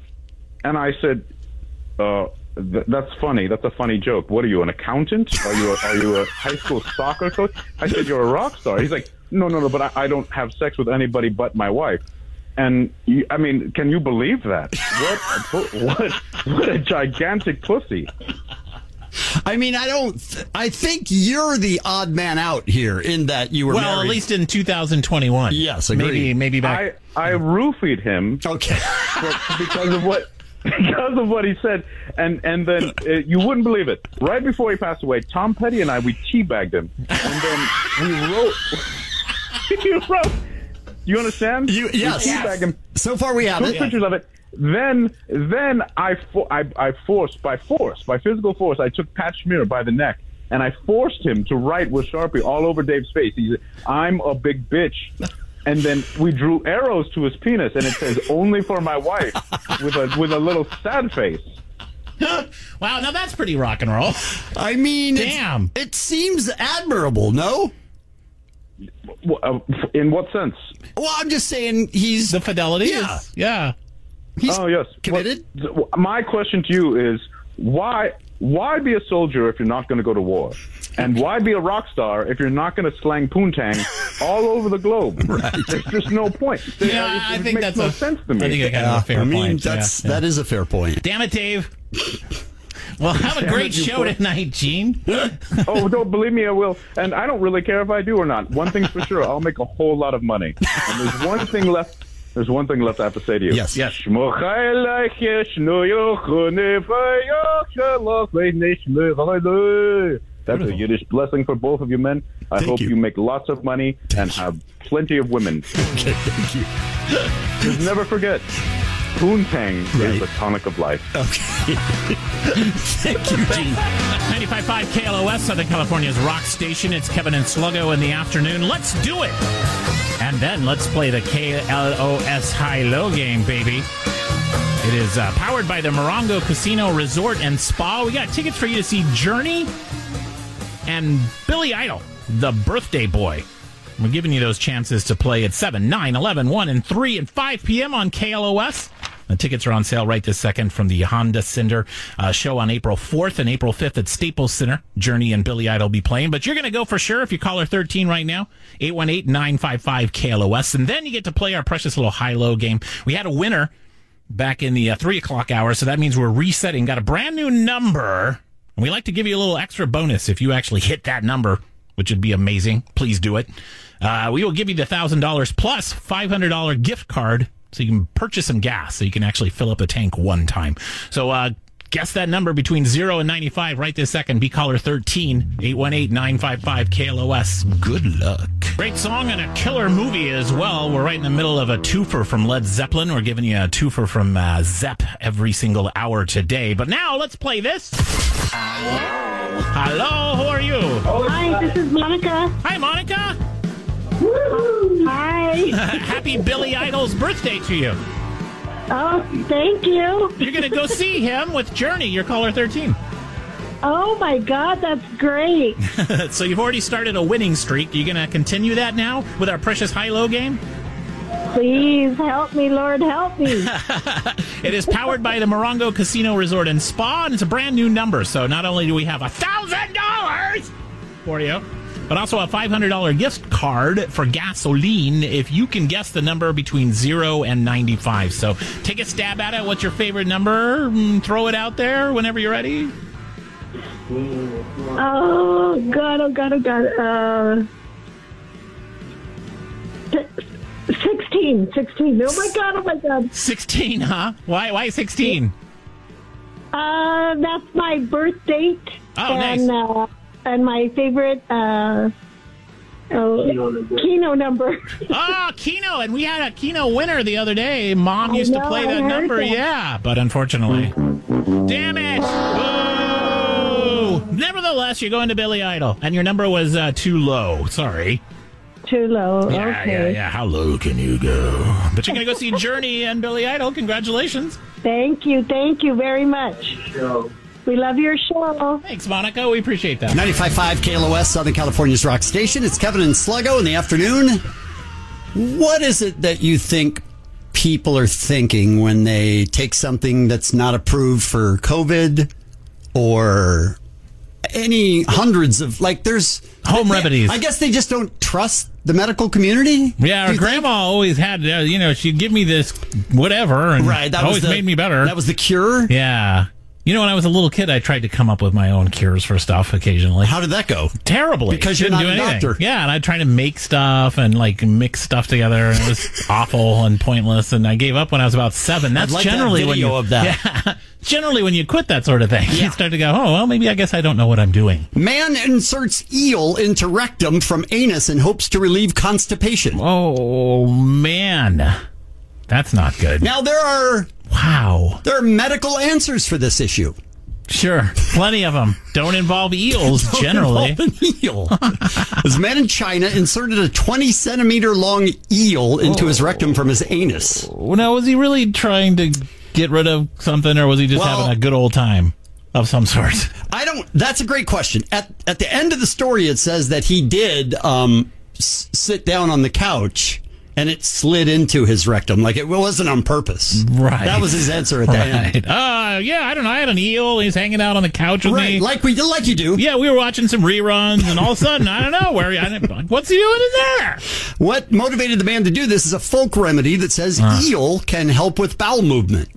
Speaker 16: And I said, uh, th- that's funny. That's a funny joke. What are you, an accountant? Are you a, are you a high school soccer coach? I said, you're a rock star. He's like, no, no, no, but I, I don't have sex with anybody but my wife. And, you, I mean, can you believe that? What, what, what a gigantic pussy.
Speaker 3: I mean, I don't. Th- I think you're the odd man out here in that you were
Speaker 1: well,
Speaker 3: married.
Speaker 1: at least in two thousand twenty-one.
Speaker 3: Yes, agreed.
Speaker 1: maybe maybe back.
Speaker 16: I, I roofied him.
Speaker 3: Okay,
Speaker 16: for, because of what because of what he said, and and then uh, you wouldn't believe it. Right before he passed away, Tom Petty and I we teabagged him, and then we wrote. you wrote. You understand?
Speaker 3: You yes.
Speaker 16: We teabagged him.
Speaker 3: So far, we have
Speaker 16: Took
Speaker 3: it.
Speaker 16: pictures of it. Then, then I, fo- I, I forced by force, by physical force. I took Pat Schmier by the neck, and I forced him to write with Sharpie all over Dave's face. He said, "I'm a big bitch," and then we drew arrows to his penis, and it says, "Only for my wife," with a with a little sad face.
Speaker 1: Wow, now that's pretty rock and roll.
Speaker 3: I mean,
Speaker 1: damn,
Speaker 3: it seems admirable. No.
Speaker 16: In what sense?
Speaker 3: Well, I'm just saying he's
Speaker 1: the fidelity.
Speaker 3: Yeah,
Speaker 1: is, yeah.
Speaker 3: He's
Speaker 16: oh yes,
Speaker 3: committed.
Speaker 16: What, my question to you is why? Why be a soldier if you're not going to go to war? And why be a rock star if you're not going to slang poontang all over the globe? Right. There's just no point. There,
Speaker 1: Yeah,
Speaker 16: it,
Speaker 1: I
Speaker 16: it
Speaker 1: think
Speaker 16: makes
Speaker 1: that's
Speaker 16: no
Speaker 1: a,
Speaker 16: sense to me.
Speaker 1: I think I got a fair
Speaker 3: I mean,
Speaker 1: point.
Speaker 3: that's
Speaker 1: yeah,
Speaker 3: that
Speaker 1: yeah.
Speaker 3: is a fair point.
Speaker 1: Damn it, Dave. Well, have a
Speaker 16: Damn
Speaker 1: great
Speaker 16: it, you
Speaker 1: show
Speaker 16: poor-
Speaker 1: tonight, Gene.
Speaker 16: Oh, don't believe me, I will. And I don't really care if I do or not. One thing's for sure, I'll make a whole lot of money. And there's one thing left. There's one thing left I have to say to you.
Speaker 3: Yes.
Speaker 1: Yes.
Speaker 16: That's a Yiddish blessing for both of you men. I
Speaker 3: Thank
Speaker 16: hope
Speaker 3: you.
Speaker 16: you. make lots of money and have plenty of women.
Speaker 3: Okay, thank you.
Speaker 16: Just never forget, poontang
Speaker 3: Right.
Speaker 16: is the tonic of life.
Speaker 3: Okay. Thank you, Gene.
Speaker 1: ninety-five point five K L O S, Southern California's rock station. It's Kevin and Sluggo in the afternoon. Let's do it. And then let's play the K L O S high-low game, baby. It is uh, powered by the Morongo Casino Resort and Spa. We got tickets for you to see Journey and Billy Idol, the birthday boy. We're giving you those chances to play at seven, nine, eleven, one, and three, and five p.m. on K L O S. The tickets are on sale right this second from the Honda Cinder uh, show on April fourth and April fifth at Staples Center. Journey and Billy Idol will be playing, but you're going to go for sure if you call her thirteen right now, eight one eight, nine five five, K L O S. And then you get to play our precious little high-low game. We had a winner back in the uh, three o'clock hour, so that means we're resetting. Got a brand new number, and we like to give you a little extra bonus if you actually hit that number, which would be amazing. Please do it. Uh, we will give you the one thousand dollars plus five hundred dollars gift card so you can purchase some gas so you can actually fill up a tank one time. So uh, Guess that number between zero and ninety-five right this second. Be caller thirteen, eight one eight, nine five five, K L O S. Good luck. Great song and a killer movie as well. We're right in the middle of a twofer from Led Zeppelin. We're giving you a twofer from uh, Zepp every single hour today. But now let's play this. Hello, who are you?
Speaker 17: Hi, this is Monica.
Speaker 1: Hi, Monica.
Speaker 17: Hi.
Speaker 1: Happy Billy Idol's birthday to you.
Speaker 17: Oh, thank you.
Speaker 1: You're going to go see him with Journey. You're caller thirteen.
Speaker 17: Oh, my God, that's great.
Speaker 1: So you've already started a winning streak. Are you going to continue that now with our precious high-low game?
Speaker 17: Please help me, Lord, help me.
Speaker 1: It is powered by the Morongo Casino Resort and Spa, and it's a brand new number. So not only do we have one thousand dollars for you, but also a five hundred dollars gift card for gasoline if you can guess the number between zero and ninety-five. So take a stab at it. What's your favorite number? Throw it out there whenever you're ready.
Speaker 17: Oh, God, oh, God, oh, God. Uh, sixteen, sixteen. Oh, my God, oh, my God.
Speaker 1: sixteen, huh? Why, why sixteen?
Speaker 17: Uh, that's my birth date.
Speaker 1: Oh,
Speaker 17: and,
Speaker 1: nice.
Speaker 17: Uh, and my favorite uh, oh, Keno number.
Speaker 1: Oh, Keno. And we had a Keno winner the other day. Mom used
Speaker 17: I know,
Speaker 1: to play
Speaker 17: I
Speaker 1: that
Speaker 17: heard
Speaker 1: number.
Speaker 17: that.
Speaker 1: Yeah, but unfortunately. Damn it. Whoa. Nevertheless, you're going to Billy Idol. And your number was uh, too low. Sorry.
Speaker 17: Too low.
Speaker 1: Yeah,
Speaker 17: okay.
Speaker 1: yeah, yeah. How low can you go? But you're going to go see Journey and Billy Idol. Congratulations.
Speaker 17: Thank you. Thank you very much. We love your show.
Speaker 1: Thanks, Monica. We appreciate that.
Speaker 3: ninety-five point five K L O S, Southern California's rock station. It's Kevin and Sluggo in the afternoon. What is it that you think people are thinking when they take something that's not approved for COVID or any hundreds of, like, there's
Speaker 1: home remedies?
Speaker 3: I guess they just don't trust the medical community.
Speaker 1: Yeah, our grandma always had, uh, you know, she'd give me this whatever, and
Speaker 3: right, that
Speaker 1: always
Speaker 3: was the,
Speaker 1: made me better.
Speaker 3: That was the cure?
Speaker 1: Yeah. You know, when I was a little kid, I tried to come up with my own cures for stuff occasionally.
Speaker 3: How did that go?
Speaker 1: Terribly.
Speaker 3: Because you're
Speaker 1: Didn't
Speaker 3: not
Speaker 1: do
Speaker 3: a
Speaker 1: anything.
Speaker 3: doctor.
Speaker 1: Yeah, and I'd try to make stuff and, like, mix stuff together, and it was awful and pointless, and I gave up when I was about seven. That's
Speaker 3: I'd like
Speaker 1: generally
Speaker 3: that video
Speaker 1: when you,
Speaker 3: of that.
Speaker 1: Yeah, generally when you quit that sort of thing,
Speaker 3: Yeah.
Speaker 1: you start to go, oh, well, maybe I guess I don't know what I'm doing.
Speaker 3: Man inserts eel into rectum from anus in hopes to relieve constipation.
Speaker 1: Oh, man. That's not good.
Speaker 3: Now, there are...
Speaker 1: Wow.
Speaker 3: There are medical answers for this issue.
Speaker 1: Sure. Plenty of them. Don't involve eels,
Speaker 3: Don't
Speaker 1: generally.
Speaker 3: involve an eel. This man in China inserted a twenty centimeter long eel into his rectum from his anus.
Speaker 1: Now, was he really trying to get rid of something, or was he just
Speaker 3: Well,
Speaker 1: having a good old time of some sort?
Speaker 3: I don't... That's a great question. At at the end of the story, it says that he did um, s- sit down on the couch and it slid into his rectum. Like, it wasn't on purpose.
Speaker 1: Right.
Speaker 3: That was his answer at the
Speaker 1: Right.
Speaker 3: end.
Speaker 1: Uh, yeah, I don't know. I had an eel. He's hanging out on the couch with
Speaker 3: Right,
Speaker 1: me.
Speaker 3: like we like you do.
Speaker 1: Yeah, we were watching some reruns, and all of a sudden, I don't know where. I didn't, what's he doing in there?
Speaker 3: What motivated the man to do this is a folk remedy that says
Speaker 1: Uh.
Speaker 3: eel can help with bowel movement.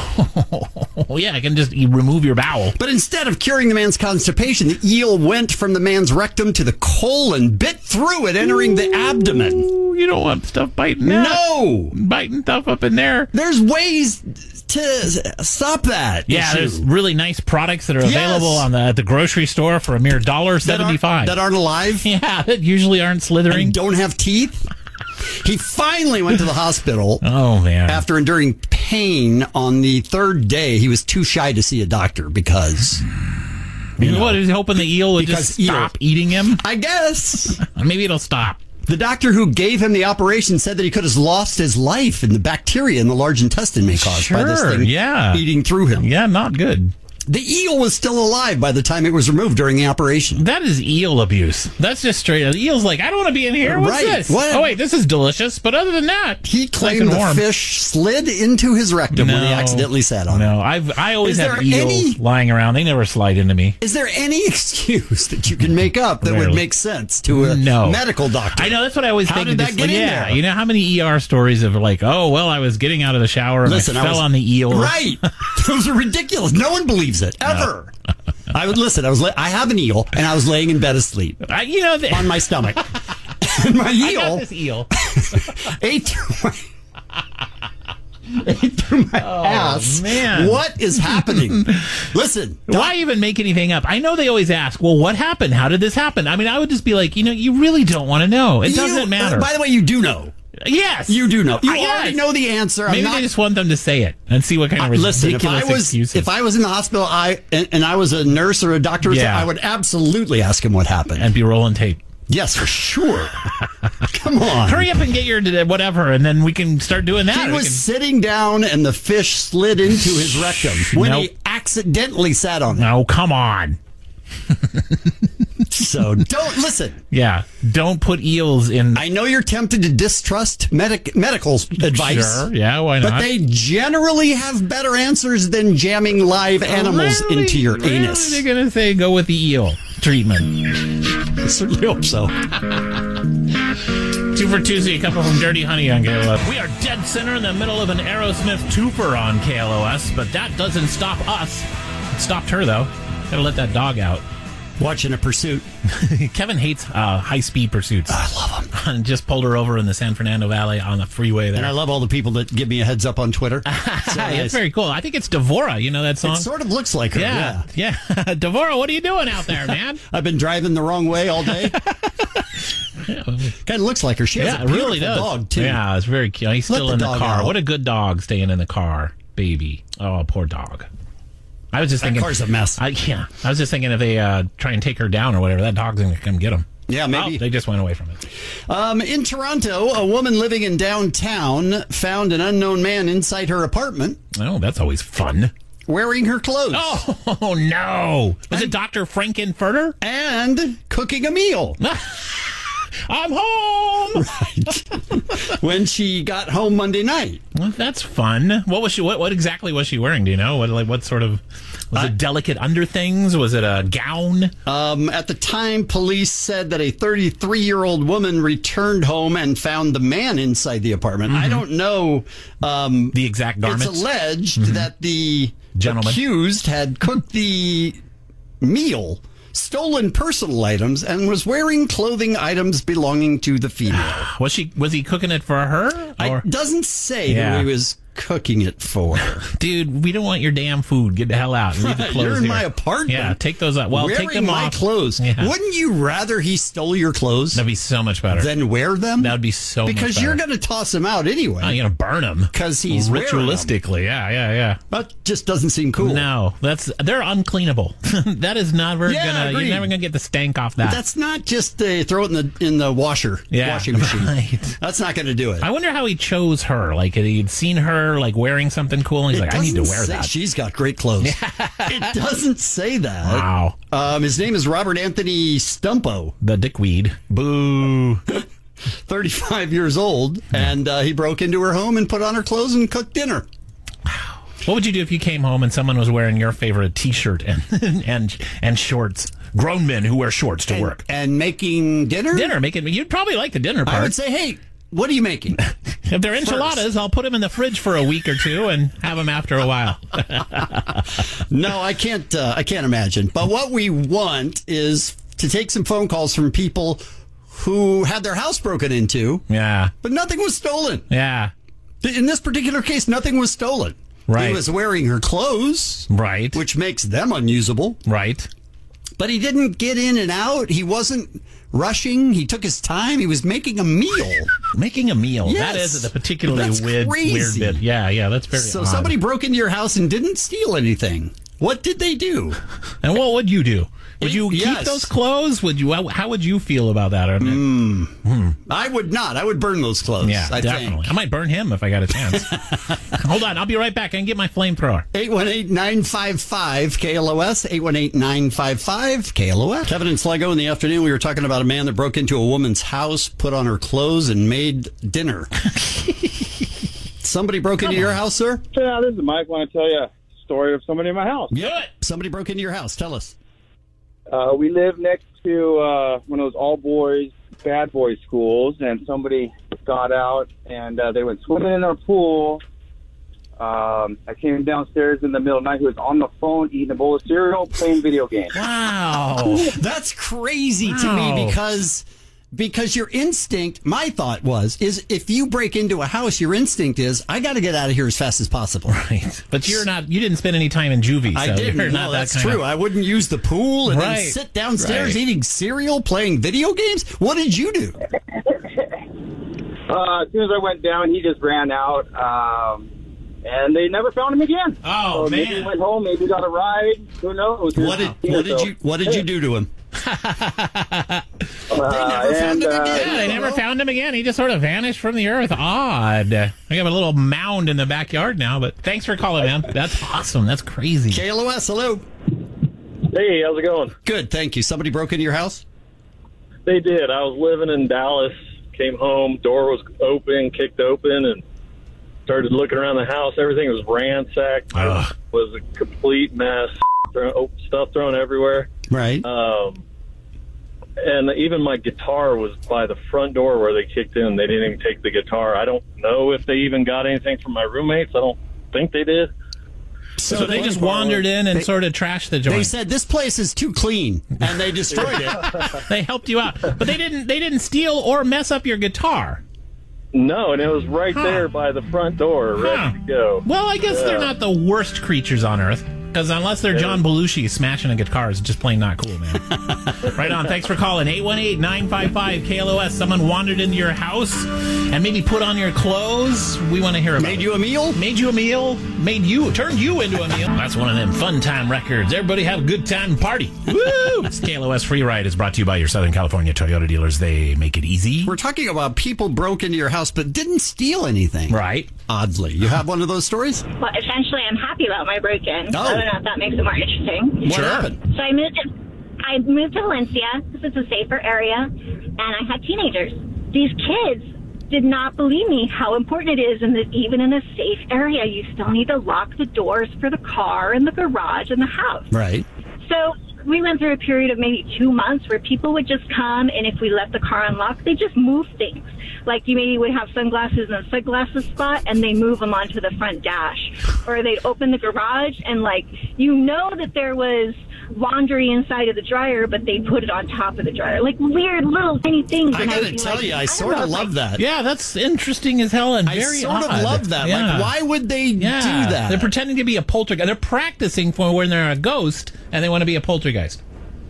Speaker 1: Oh, yeah, I can just remove your bowel.
Speaker 3: But instead of curing the man's constipation, the eel went from the man's rectum to the colon, bit through it, entering the abdomen.
Speaker 1: Ooh, you don't want stuff biting that.
Speaker 3: No!
Speaker 1: Biting stuff up in there.
Speaker 3: There's ways to stop that.
Speaker 1: Yeah,
Speaker 3: issue.
Speaker 1: there's really nice products that are
Speaker 3: Yes.
Speaker 1: available on the, at the grocery store for a mere one dollar seventy-five.
Speaker 3: That aren't alive.
Speaker 1: Yeah, that usually aren't slithering.
Speaker 3: And don't have teeth. He finally went to the hospital.
Speaker 1: Oh, man.
Speaker 3: After enduring pain on the third day, he was too shy to see a doctor because...
Speaker 1: You know, what, is he hoping the eel would
Speaker 3: Because
Speaker 1: just
Speaker 3: eel.
Speaker 1: stop eating him?
Speaker 3: I guess.
Speaker 1: Maybe it'll stop.
Speaker 3: The doctor who gave him the operation said that he could have lost his life and the bacteria in the large intestine may cause by this
Speaker 1: Sure,
Speaker 3: thing
Speaker 1: yeah.
Speaker 3: eating through him.
Speaker 1: Yeah, not good.
Speaker 3: The eel was still alive by the time it was removed during the operation.
Speaker 1: That is eel abuse. That's just straight up. The eel's like, I don't want to be in here. What's
Speaker 3: Right.
Speaker 1: this?
Speaker 3: What?
Speaker 1: Oh, wait, this is delicious. But other than that,
Speaker 3: He
Speaker 1: it's nice
Speaker 3: claimed
Speaker 1: and
Speaker 3: the
Speaker 1: warm.
Speaker 3: fish slid into his rectum when he
Speaker 1: No.
Speaker 3: accidentally sat on it.
Speaker 1: No, I've I always
Speaker 3: Is
Speaker 1: have
Speaker 3: there
Speaker 1: eels
Speaker 3: any-
Speaker 1: lying around. They never slide into me.
Speaker 3: Is there any excuse that you can make up that would
Speaker 1: Rarely.
Speaker 3: make sense to a
Speaker 1: No.
Speaker 3: medical doctor?
Speaker 1: I know, that's what I always
Speaker 3: How
Speaker 1: think.
Speaker 3: did
Speaker 1: of
Speaker 3: that
Speaker 1: this,
Speaker 3: get
Speaker 1: like,
Speaker 3: in
Speaker 1: yeah,
Speaker 3: there?
Speaker 1: you know how many E R stories of like, oh, well, I was getting out of the shower and
Speaker 3: Listen,
Speaker 1: I
Speaker 3: I
Speaker 1: fell
Speaker 3: was-
Speaker 1: on the eel.
Speaker 3: Right. Those are ridiculous. No one believes it, ever. I would listen. I was. La- I have an eel, and I was laying in bed asleep
Speaker 1: I, you know, the,
Speaker 3: on my stomach, and my
Speaker 1: I got
Speaker 3: eel
Speaker 1: this eel.
Speaker 3: ate through my. ate through my
Speaker 1: Oh,
Speaker 3: ass.
Speaker 1: man.
Speaker 3: What is happening? Listen.
Speaker 1: Why even make anything up? I know they always ask, well, what happened? How did this happen? I mean, I would just be like, you know, you really don't want to know. It
Speaker 3: You-
Speaker 1: doesn't matter.
Speaker 3: uh, by the way, you do know.
Speaker 1: Yes.
Speaker 3: You do know. You
Speaker 1: I- yes.
Speaker 3: already know the answer. I'm
Speaker 1: Maybe
Speaker 3: not-
Speaker 1: they just want them to say it and see what kind of
Speaker 3: Uh,
Speaker 1: ridiculous
Speaker 3: Listen, if I was
Speaker 1: excuses.
Speaker 3: if I was in the hospital, I and, and I was a nurse or a doctor,
Speaker 1: Yeah.
Speaker 3: I would absolutely ask him what happened
Speaker 1: and be rolling tape.
Speaker 3: Yes, for sure. Come on,
Speaker 1: Hurry up and get your whatever, and then we can start doing that.
Speaker 3: He
Speaker 1: We
Speaker 3: was
Speaker 1: can-
Speaker 3: sitting down, and the fish slid into his rectum when
Speaker 1: Nope.
Speaker 3: he accidentally sat on it.
Speaker 1: No, come on.
Speaker 3: So don't listen.
Speaker 1: Yeah, don't put eels in.
Speaker 3: I know you're tempted to distrust medic medical advice.
Speaker 1: Sure, yeah, why not?
Speaker 3: But they generally have better answers than jamming live animals
Speaker 1: Really?
Speaker 3: into your
Speaker 1: Really?
Speaker 3: anus.
Speaker 1: They're going to say go with the eel treatment.
Speaker 3: I certainly hope so.
Speaker 1: Two for Tuesday, a couple from Dirty Honey on K L O S. We are dead center in the middle of an Aerosmith twofer on K L O S, but that doesn't stop us. It stopped her, though. Gotta let that dog out.
Speaker 3: Watching a pursuit.
Speaker 1: Kevin hates uh, high-speed pursuits.
Speaker 3: I love them.
Speaker 1: And just pulled her over in the San Fernando Valley on the freeway there.
Speaker 3: And I love all the people that give me a heads up on Twitter. So
Speaker 1: It's
Speaker 3: nice.
Speaker 1: very cool. I think it's Devora. You know that song?
Speaker 3: It sort of looks like her.
Speaker 1: Yeah.
Speaker 3: Yeah.
Speaker 1: Yeah. Devora, what are you doing out there, man?
Speaker 3: I've been driving the wrong way all day. Kind of looks like her. She has
Speaker 1: Yeah,
Speaker 3: a
Speaker 1: it
Speaker 3: beautiful
Speaker 1: really does.
Speaker 3: dog, too.
Speaker 1: Yeah, it's very cute. He's
Speaker 3: Let
Speaker 1: still
Speaker 3: the
Speaker 1: in the
Speaker 3: dog
Speaker 1: car.
Speaker 3: out.
Speaker 1: What a good dog staying in the car, baby. Oh, poor dog. I was just
Speaker 3: That
Speaker 1: thinking.
Speaker 3: car's a mess.
Speaker 1: I, yeah. I was just thinking if they uh, try and take her down or whatever, that dog's going to come get him.
Speaker 3: Yeah, maybe.
Speaker 1: Oh, they just went away from it.
Speaker 3: Um, in Toronto, a woman living in downtown found an unknown man inside her apartment
Speaker 1: Oh, that's always fun.
Speaker 3: wearing her clothes
Speaker 1: Oh, no. Was it Doctor Frankenfurter?
Speaker 3: and cooking a meal.
Speaker 1: I'm home.
Speaker 3: Right. When she got home Monday night.
Speaker 1: Well, that's fun. What was she? What, what exactly was she wearing? Do you know? What like what sort of was it? Delicate underthings? Was it a gown?
Speaker 3: Um, at the time, police said that a thirty-three-year-old woman returned home and found the man inside the apartment. I don't know um,
Speaker 1: The exact garments.
Speaker 3: It's alleged that the
Speaker 1: Gentleman.
Speaker 3: accused had cooked the meal, stolen personal items, and was wearing clothing items belonging to the female.
Speaker 1: Was she? Was he cooking it for her? Or?
Speaker 3: It doesn't say
Speaker 1: Yeah.
Speaker 3: who he was cooking it for.
Speaker 1: Dude, we don't want your damn food. Get the hell out. Leave the clothes
Speaker 3: You're in
Speaker 1: here.
Speaker 3: my apartment.
Speaker 1: Yeah, take those out. Well,
Speaker 3: wearing
Speaker 1: take them
Speaker 3: my
Speaker 1: off.
Speaker 3: clothes.
Speaker 1: Yeah.
Speaker 3: Wouldn't you rather he stole your clothes
Speaker 1: That'd be so much better.
Speaker 3: than wear them?
Speaker 1: That would be so much
Speaker 3: because
Speaker 1: better.
Speaker 3: you're going to toss him out anyway.
Speaker 1: Oh, you're gonna burn them
Speaker 3: because he's wearing them.
Speaker 1: ritualistically. Yeah, yeah, yeah.
Speaker 3: That just doesn't seem cool.
Speaker 1: No, that's they're uncleanable. That is never
Speaker 3: Yeah,
Speaker 1: gonna.
Speaker 3: agreed.
Speaker 1: You're never gonna get the stank off that.
Speaker 3: That's not just uh, throw it in the in the washer,
Speaker 1: Yeah,
Speaker 3: washing machine.
Speaker 1: right.
Speaker 3: That's not going to do it.
Speaker 1: I wonder how he chose her. Like he'd seen her like wearing something cool, and he's
Speaker 3: It
Speaker 1: like, I need to
Speaker 3: doesn't
Speaker 1: wear
Speaker 3: say
Speaker 1: that.
Speaker 3: She's got great clothes. It doesn't say that.
Speaker 1: Wow.
Speaker 3: Um, his name is Robert Anthony Stumpo.
Speaker 1: The dickweed.
Speaker 3: Boo. thirty-five years old, and uh, he broke into her home and put on her clothes and cooked dinner.
Speaker 1: What would you do if you came home and someone was wearing your favorite T-shirt and and and shorts? Grown men who wear shorts to
Speaker 3: and,
Speaker 1: work.
Speaker 3: And making dinner?
Speaker 1: Dinner, making. You'd probably like the dinner part.
Speaker 3: I would say, hey, what are you making?
Speaker 1: If they're enchiladas,
Speaker 3: First.
Speaker 1: I'll put them in the fridge for a week or two and have them after a while.
Speaker 3: No, I can't. Uh, I can't imagine. But what we want is to take some phone calls from people who had their house broken into,
Speaker 1: Yeah,
Speaker 3: but nothing was stolen.
Speaker 1: yeah,
Speaker 3: In this particular case, nothing was stolen.
Speaker 1: Right.
Speaker 3: He was wearing her clothes,
Speaker 1: right,
Speaker 3: which makes them unusable.
Speaker 1: right.
Speaker 3: But he didn't get in and out. He wasn't rushing. He took his time. He was making a meal.
Speaker 1: Making a meal.
Speaker 3: Yes.
Speaker 1: That is a particularly
Speaker 3: That's
Speaker 1: weird, weird
Speaker 3: crazy.
Speaker 1: bit. Yeah, yeah, that's very
Speaker 3: So
Speaker 1: odd.
Speaker 3: somebody broke into your house and didn't steal anything. What did they do?
Speaker 1: And what would you do? Would you
Speaker 3: Yes.
Speaker 1: keep those clothes? Would you? How, how would you feel about that?
Speaker 3: I would not. I would burn those clothes.
Speaker 1: Yeah,
Speaker 3: I
Speaker 1: definitely.
Speaker 3: think.
Speaker 1: I might burn him if I got a chance. Hold on, I'll be right back. I can get my flamethrower.
Speaker 3: eight one eight, nine five five, K L O S, eight one eight, nine five five, K L O S. Kevin and Sluggo in the afternoon, we were talking about a man that broke into a woman's house, put on her clothes, and made dinner. Somebody broke into your house, sir?
Speaker 18: Yeah, this is Mike. I want to tell you a story of somebody in my house.
Speaker 3: Yeah. Somebody broke into your house. Tell us.
Speaker 18: Uh, we live next to uh, one of those all-boys, bad boy schools, and somebody got out, and uh, they went swimming in our pool. Um, I came downstairs in the middle of the night. He was on the phone eating a bowl of cereal, playing video games.
Speaker 1: Wow.
Speaker 3: That's crazy to
Speaker 1: Wow.
Speaker 3: me because Because your instinct, my thought was, is if you break into a house, your instinct is, I got to get out of here as fast as possible.
Speaker 1: Right. But you're not, you didn't spend any time in juvie. So
Speaker 3: I didn't.
Speaker 1: You're
Speaker 3: No,
Speaker 1: not
Speaker 3: that's
Speaker 1: that kind
Speaker 3: true.
Speaker 1: Of...
Speaker 3: I wouldn't use the pool and
Speaker 1: Right.
Speaker 3: then sit downstairs
Speaker 1: Right.
Speaker 3: eating cereal, playing video games. What did you do?
Speaker 18: Uh, as soon as I went down, he just ran out, um, and they never found him again.
Speaker 1: Oh,
Speaker 18: so
Speaker 1: man.
Speaker 18: Maybe he went home, maybe he got a ride. Who knows?
Speaker 3: What did what did you what did you do to him?
Speaker 18: Uh,
Speaker 3: They never found him
Speaker 18: and, uh,
Speaker 3: again.
Speaker 1: Yeah, they never found him again. He just sort of vanished from the earth. Odd. We have a little mound in the backyard now, but thanks for calling, man. That's awesome. That's crazy.
Speaker 3: K L O S, hello.
Speaker 19: Hey, how's it going?
Speaker 3: Good, thank you. Somebody broke into your house?
Speaker 19: They did. I was living in Dallas, came home, door was open, kicked open, and started looking around the house. Everything was ransacked.
Speaker 1: Ugh.
Speaker 19: It was a complete mess. Thrown, stuff thrown everywhere.
Speaker 3: Right.
Speaker 19: Um, and even my guitar was by the front door where they kicked in. They didn't even take the guitar. I don't know if they even got anything from my roommates. I don't think they did.
Speaker 1: So, they just wandered in and
Speaker 3: They-
Speaker 1: sort of trashed the joint.
Speaker 3: They said this place is too clean, and they destroyed it.
Speaker 1: They helped you out, but they didn't. They didn't steal or mess up your guitar.
Speaker 19: No, and it was right
Speaker 1: Huh.
Speaker 19: there by the front door,
Speaker 1: Huh.
Speaker 19: ready to go.
Speaker 1: Well, I guess they're
Speaker 19: Yeah.
Speaker 1: not the worst creatures on earth. Because unless they're John Belushi smashing a guitar, it's just plain not cool, man. Right on. Thanks for calling. eight one eight, nine five five, K L O S. Someone wandered into your house and maybe put on your clothes. We want to hear about
Speaker 3: Made
Speaker 1: it.
Speaker 3: you a meal?
Speaker 1: Made you a meal. Made you, turned you into a meal. That's one of them fun time records. Everybody have a good time and party. Woo! It's K L O S Free Ride is brought to you by your Southern California Toyota dealers. They make it easy.
Speaker 3: We're talking about people broke into your house but didn't steal anything.
Speaker 1: Right.
Speaker 3: Oddly. You have one of those stories?
Speaker 17: Well, essentially, I'm happy about my break-in.
Speaker 3: Oh.
Speaker 17: I don't know if that makes it more interesting.
Speaker 3: What happened?
Speaker 17: So I moved to, I moved to Valencia because it's a safer area, and I had teenagers. These kids did not believe me how important it is, and that even in a safe area, you still need to lock the doors for the car and the garage and the house.
Speaker 3: Right.
Speaker 17: So we went through a period of maybe two months where people would just come, and if we left the car unlocked, they just move things. Like you maybe would have sunglasses in a sunglasses spot, and they move them onto the front dash. Or they'd open the garage, and like, you know that there was laundry inside of the dryer, but they put it on top of the dryer. Like weird little tiny things.
Speaker 3: I
Speaker 17: and
Speaker 3: gotta
Speaker 17: would be
Speaker 3: tell
Speaker 17: like,
Speaker 3: you, I
Speaker 17: don't
Speaker 3: sort
Speaker 17: know,
Speaker 3: of love
Speaker 17: like,
Speaker 3: that.
Speaker 1: Yeah, that's interesting as hell and
Speaker 3: I
Speaker 1: very
Speaker 3: sort
Speaker 1: odd.
Speaker 3: of love that.
Speaker 1: Yeah.
Speaker 3: Like, why would they
Speaker 1: Yeah.
Speaker 3: do that?
Speaker 1: They're pretending to be a poltergeist. They're practicing for when they're a ghost and they want to be a poltergeist.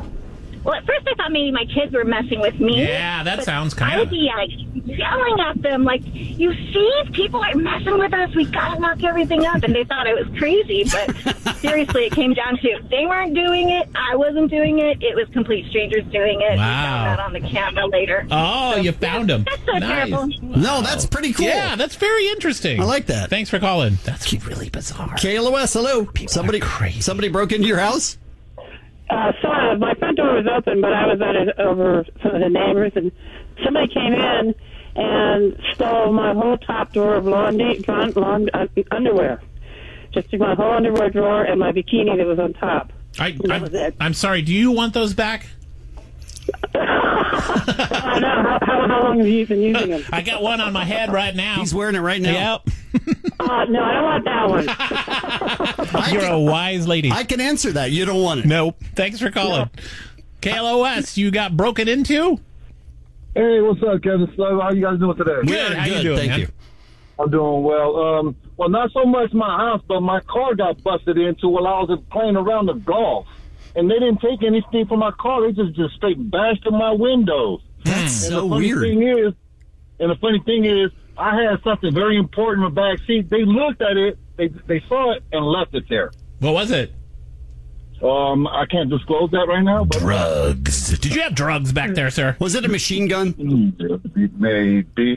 Speaker 17: Well, at first I thought maybe my kids were messing with me.
Speaker 1: Yeah, that
Speaker 17: but
Speaker 1: sounds
Speaker 17: I
Speaker 1: kind
Speaker 17: would
Speaker 1: of.
Speaker 17: be like yelling at them, like, "You see, people are messing with us. We gotta lock everything up." And they thought I was crazy. But seriously, it came down to they weren't doing it. I wasn't doing it. It was complete strangers doing it. We
Speaker 1: Wow.
Speaker 17: found that on the camera later.
Speaker 1: Oh, you found them.
Speaker 17: That's so
Speaker 1: Nice.
Speaker 17: terrible.
Speaker 3: No, that's pretty cool.
Speaker 1: Yeah, that's very interesting.
Speaker 3: I like that.
Speaker 1: Thanks for calling. That's really bizarre.
Speaker 3: K L O S, hello. Somebody somebody broke into your house?
Speaker 20: Uh, sort of. My front door was open, but I was at it over some of the neighbors, and somebody came in and stole my whole top drawer of laundry, lawn, lawn, uh, underwear. Just took my whole underwear drawer and my bikini that was on top.
Speaker 1: I,
Speaker 20: that
Speaker 1: I'm,
Speaker 20: was it.
Speaker 1: I'm sorry. Do you want those back?
Speaker 20: I don't know. How, how, how long have you been using them?
Speaker 1: I got one on my head right now.
Speaker 3: He's wearing it right now.
Speaker 1: Yep.
Speaker 20: Uh, no, I don't want that one.
Speaker 1: You're a wise lady.
Speaker 3: I can answer that. You don't want it.
Speaker 1: Nope. Thanks for calling. K L O S, you got broken into?
Speaker 21: Hey, what's up, Kevin Slow? How you guys doing today?
Speaker 1: Good. How you doing,
Speaker 3: Thank
Speaker 1: man?
Speaker 3: you.
Speaker 21: I'm doing well. Um, well, not so much my house, but my car got busted into while I was playing around the golf. And they didn't take anything from my car. They just, just straight bashed in my windows.
Speaker 3: That's
Speaker 21: And
Speaker 3: so
Speaker 21: the funny
Speaker 3: weird.
Speaker 21: Thing is, and the funny thing is, I had something very important in the back seat. They looked at it, they they saw it, and left it there.
Speaker 1: What was it?
Speaker 21: Um, I can't disclose that right now. But
Speaker 1: Drugs. Did you have drugs back there, sir?
Speaker 3: Was it a machine gun?
Speaker 21: Maybe.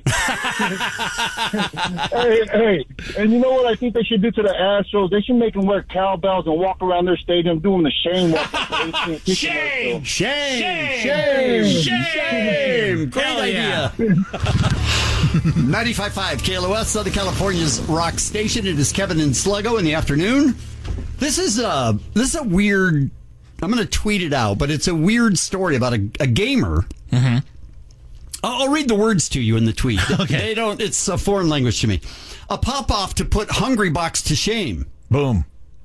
Speaker 21: hey, hey, and you know what I think they should do to the Astros? They should make them wear cowbells and walk around their stadium doing the shame walk.
Speaker 1: Shame!
Speaker 3: Shame!
Speaker 1: Shame!
Speaker 3: Shame! Shame! Great
Speaker 1: Hell
Speaker 3: idea. ninety-five point five K L O S, Southern California's rock station. It is Kevin and Sluggo in the afternoon. This is a, this is a weird, I'm going to tweet it out, but it's a weird story about a, a gamer.
Speaker 1: Mm-hmm.
Speaker 3: I'll, I'll read the words to you in the tweet.
Speaker 1: Okay.
Speaker 3: They don't, it's a foreign language to me. A pop-off to put Hungry Box to shame.
Speaker 1: Boom.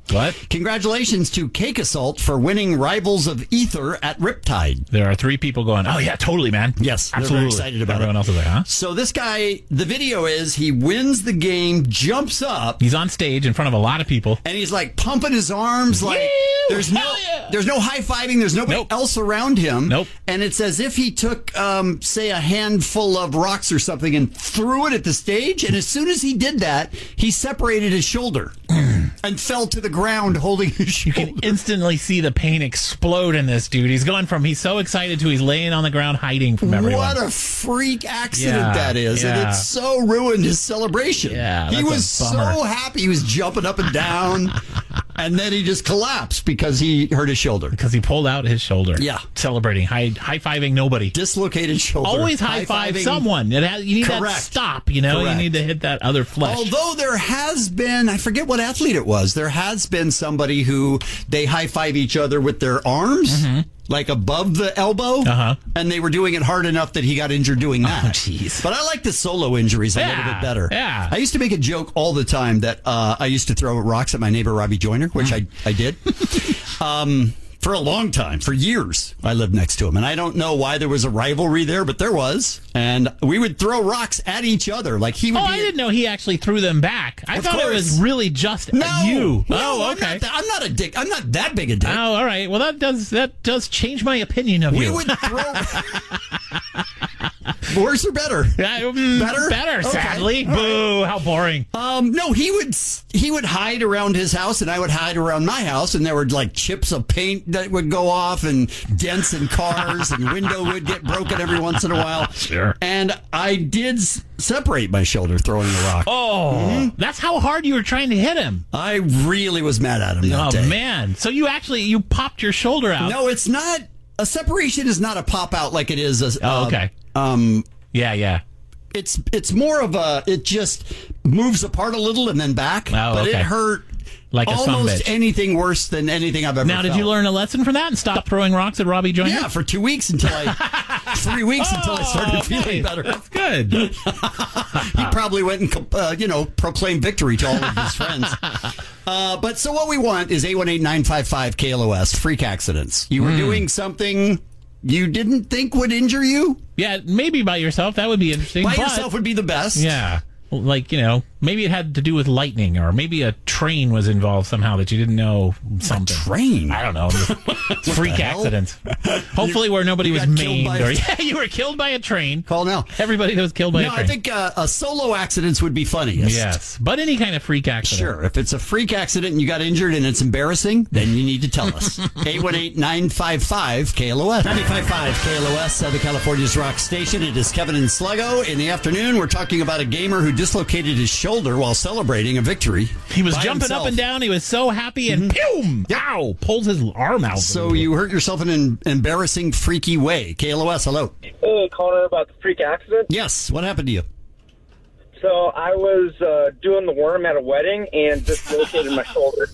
Speaker 1: What?
Speaker 3: Congratulations to Cake Assault for winning Rivals of Ether at Riptide.
Speaker 1: There are three people going, oh, yeah, totally, man.
Speaker 3: Yes,
Speaker 1: absolutely.
Speaker 3: They're very excited about
Speaker 1: Everyone
Speaker 3: it.
Speaker 1: else is like, huh?
Speaker 3: So this guy, the video is he wins the game, jumps up.
Speaker 1: He's on stage in front of a lot of people.
Speaker 3: And he's like pumping his arms like
Speaker 1: Woo!
Speaker 3: there's no
Speaker 1: Yeah.
Speaker 3: there's no high-fiving, there's nobody
Speaker 1: Nope.
Speaker 3: else around him.
Speaker 1: Nope.
Speaker 3: And it's as if he took, um, say, a handful of rocks or something and threw it at the stage. And as soon as he did that, he separated his shoulder and fell to the ground holding his shoulder.
Speaker 1: You can instantly see the pain explode in this dude. He's going from he's so excited to he's laying on the ground hiding from everyone.
Speaker 3: What a freak accident
Speaker 1: Yeah,
Speaker 3: that is. And
Speaker 1: yeah.
Speaker 3: it's so ruined his celebration.
Speaker 1: Yeah,
Speaker 3: he
Speaker 1: that's a
Speaker 3: was so
Speaker 1: bummer.
Speaker 3: happy. He was jumping up and down. And then he just collapsed because he hurt his shoulder.
Speaker 1: Because he pulled out his shoulder.
Speaker 3: Yeah.
Speaker 1: Celebrating, high high fiving nobody.
Speaker 3: Dislocated shoulder.
Speaker 1: Always high five
Speaker 3: High-fiving-
Speaker 1: someone. It has, you need that
Speaker 3: Correct.
Speaker 1: stop, you know?
Speaker 3: Correct.
Speaker 1: You need to hit that other flesh.
Speaker 3: Although there has been, I forget what athlete it was, there has been somebody who they high five each other with their arms, like above the elbow,
Speaker 1: Uh-huh.
Speaker 3: and they were doing it hard enough that he got injured doing that.
Speaker 1: Oh, jeez.
Speaker 3: But I like the solo injuries a little
Speaker 1: Yeah,
Speaker 3: bit better.
Speaker 1: yeah.
Speaker 3: I used to make a joke all the time that uh, I used to throw rocks at my neighbor Robbie Joyner, which I, I did. um, for a long time, for years, I lived next to him. And I don't know why there was a rivalry there, but there was. And we would throw rocks at each other. Like he would
Speaker 1: Oh,
Speaker 3: be
Speaker 1: I didn't know he actually threw them back. I
Speaker 3: Of
Speaker 1: thought it
Speaker 3: course.
Speaker 1: was really just
Speaker 3: No,
Speaker 1: you.
Speaker 3: No,
Speaker 1: oh,
Speaker 3: I'm
Speaker 1: okay.
Speaker 3: not, that- I'm not a dick. I'm not that big a dick.
Speaker 1: Oh, all right. Well, that does that does change my opinion of
Speaker 3: we
Speaker 1: you.
Speaker 3: would throw. Worse or better?
Speaker 1: Yeah, mm,
Speaker 3: Better?
Speaker 1: better.
Speaker 3: Okay.
Speaker 1: Sadly,
Speaker 3: All right.
Speaker 1: boo. How boring.
Speaker 3: Um, no, he would he would hide around his house, and I would hide around my house, and there were like chips of paint that would go off, and dents in cars, and window would get broken every once in a while.
Speaker 1: Sure.
Speaker 3: And I did s- separate my shoulder throwing the rock.
Speaker 1: Oh, that's how hard you were trying to hit him.
Speaker 3: I really was mad at him that
Speaker 1: Oh
Speaker 3: day.
Speaker 1: man! So you actually you popped your shoulder out.
Speaker 3: No, it's not. A separation is not a pop out like it is. A,
Speaker 1: Oh,
Speaker 3: uh,
Speaker 1: okay.
Speaker 3: Um,
Speaker 1: Yeah, yeah.
Speaker 3: it's it's more of a it just moves apart a little and then back.
Speaker 1: Oh,
Speaker 3: but
Speaker 1: okay.
Speaker 3: it hurt
Speaker 1: Like a
Speaker 3: almost
Speaker 1: sumbitch.
Speaker 3: anything worse than anything I've ever.
Speaker 1: Now, did
Speaker 3: felt.
Speaker 1: you learn a lesson from that and stop throwing rocks at Robbie Joyner?
Speaker 3: Yeah, for two weeks until I three weeks until I started
Speaker 1: Oh,
Speaker 3: feeling
Speaker 1: nice.
Speaker 3: better.
Speaker 1: That's good.
Speaker 3: He probably went and uh, you know proclaimed victory to all of his friends. Uh, but so what we want is eight one eight, nine five five, K L O S, freak accidents. You were
Speaker 1: Mm.
Speaker 3: doing something you didn't think would injure you.
Speaker 1: Yeah, maybe by yourself. That would be interesting.
Speaker 3: By
Speaker 1: but-
Speaker 3: yourself would be the best.
Speaker 1: Yeah. Like, you know, maybe it had to do with lightning, or maybe a train was involved somehow that you didn't know something.
Speaker 3: A train?
Speaker 1: I don't know. Freak
Speaker 3: the hell?
Speaker 1: accidents. Hopefully where nobody
Speaker 3: you
Speaker 1: was
Speaker 3: got killed
Speaker 1: maimed.
Speaker 3: by-
Speaker 1: Or, yeah, you were killed by a train.
Speaker 3: Call now.
Speaker 1: Everybody that was killed by
Speaker 3: No,
Speaker 1: a train.
Speaker 3: I think uh, a solo accidents would be funniest.
Speaker 1: Yes. But any kind of freak accident.
Speaker 3: Sure. If it's a freak accident and you got injured and it's embarrassing, then you need to tell us. eight one eight, nine five five, K L O S. ninety-five point five K L O S, Southern California's rock station. It is Kevin and Sluggo. In the afternoon, we're talking about a gamer who dislocated his shoulder while celebrating a victory.
Speaker 1: He was
Speaker 3: by
Speaker 1: jumping
Speaker 3: himself.
Speaker 1: up and down. He was so happy, and boom! Ow! Pulls his arm out.
Speaker 3: So you hurt yourself in an embarrassing, freaky way. K L O S, hello.
Speaker 8: Hey, Connor, about the freak accident.
Speaker 3: Yes, what happened to you?
Speaker 8: So I was uh, doing the worm at a wedding and dislocated my shoulder.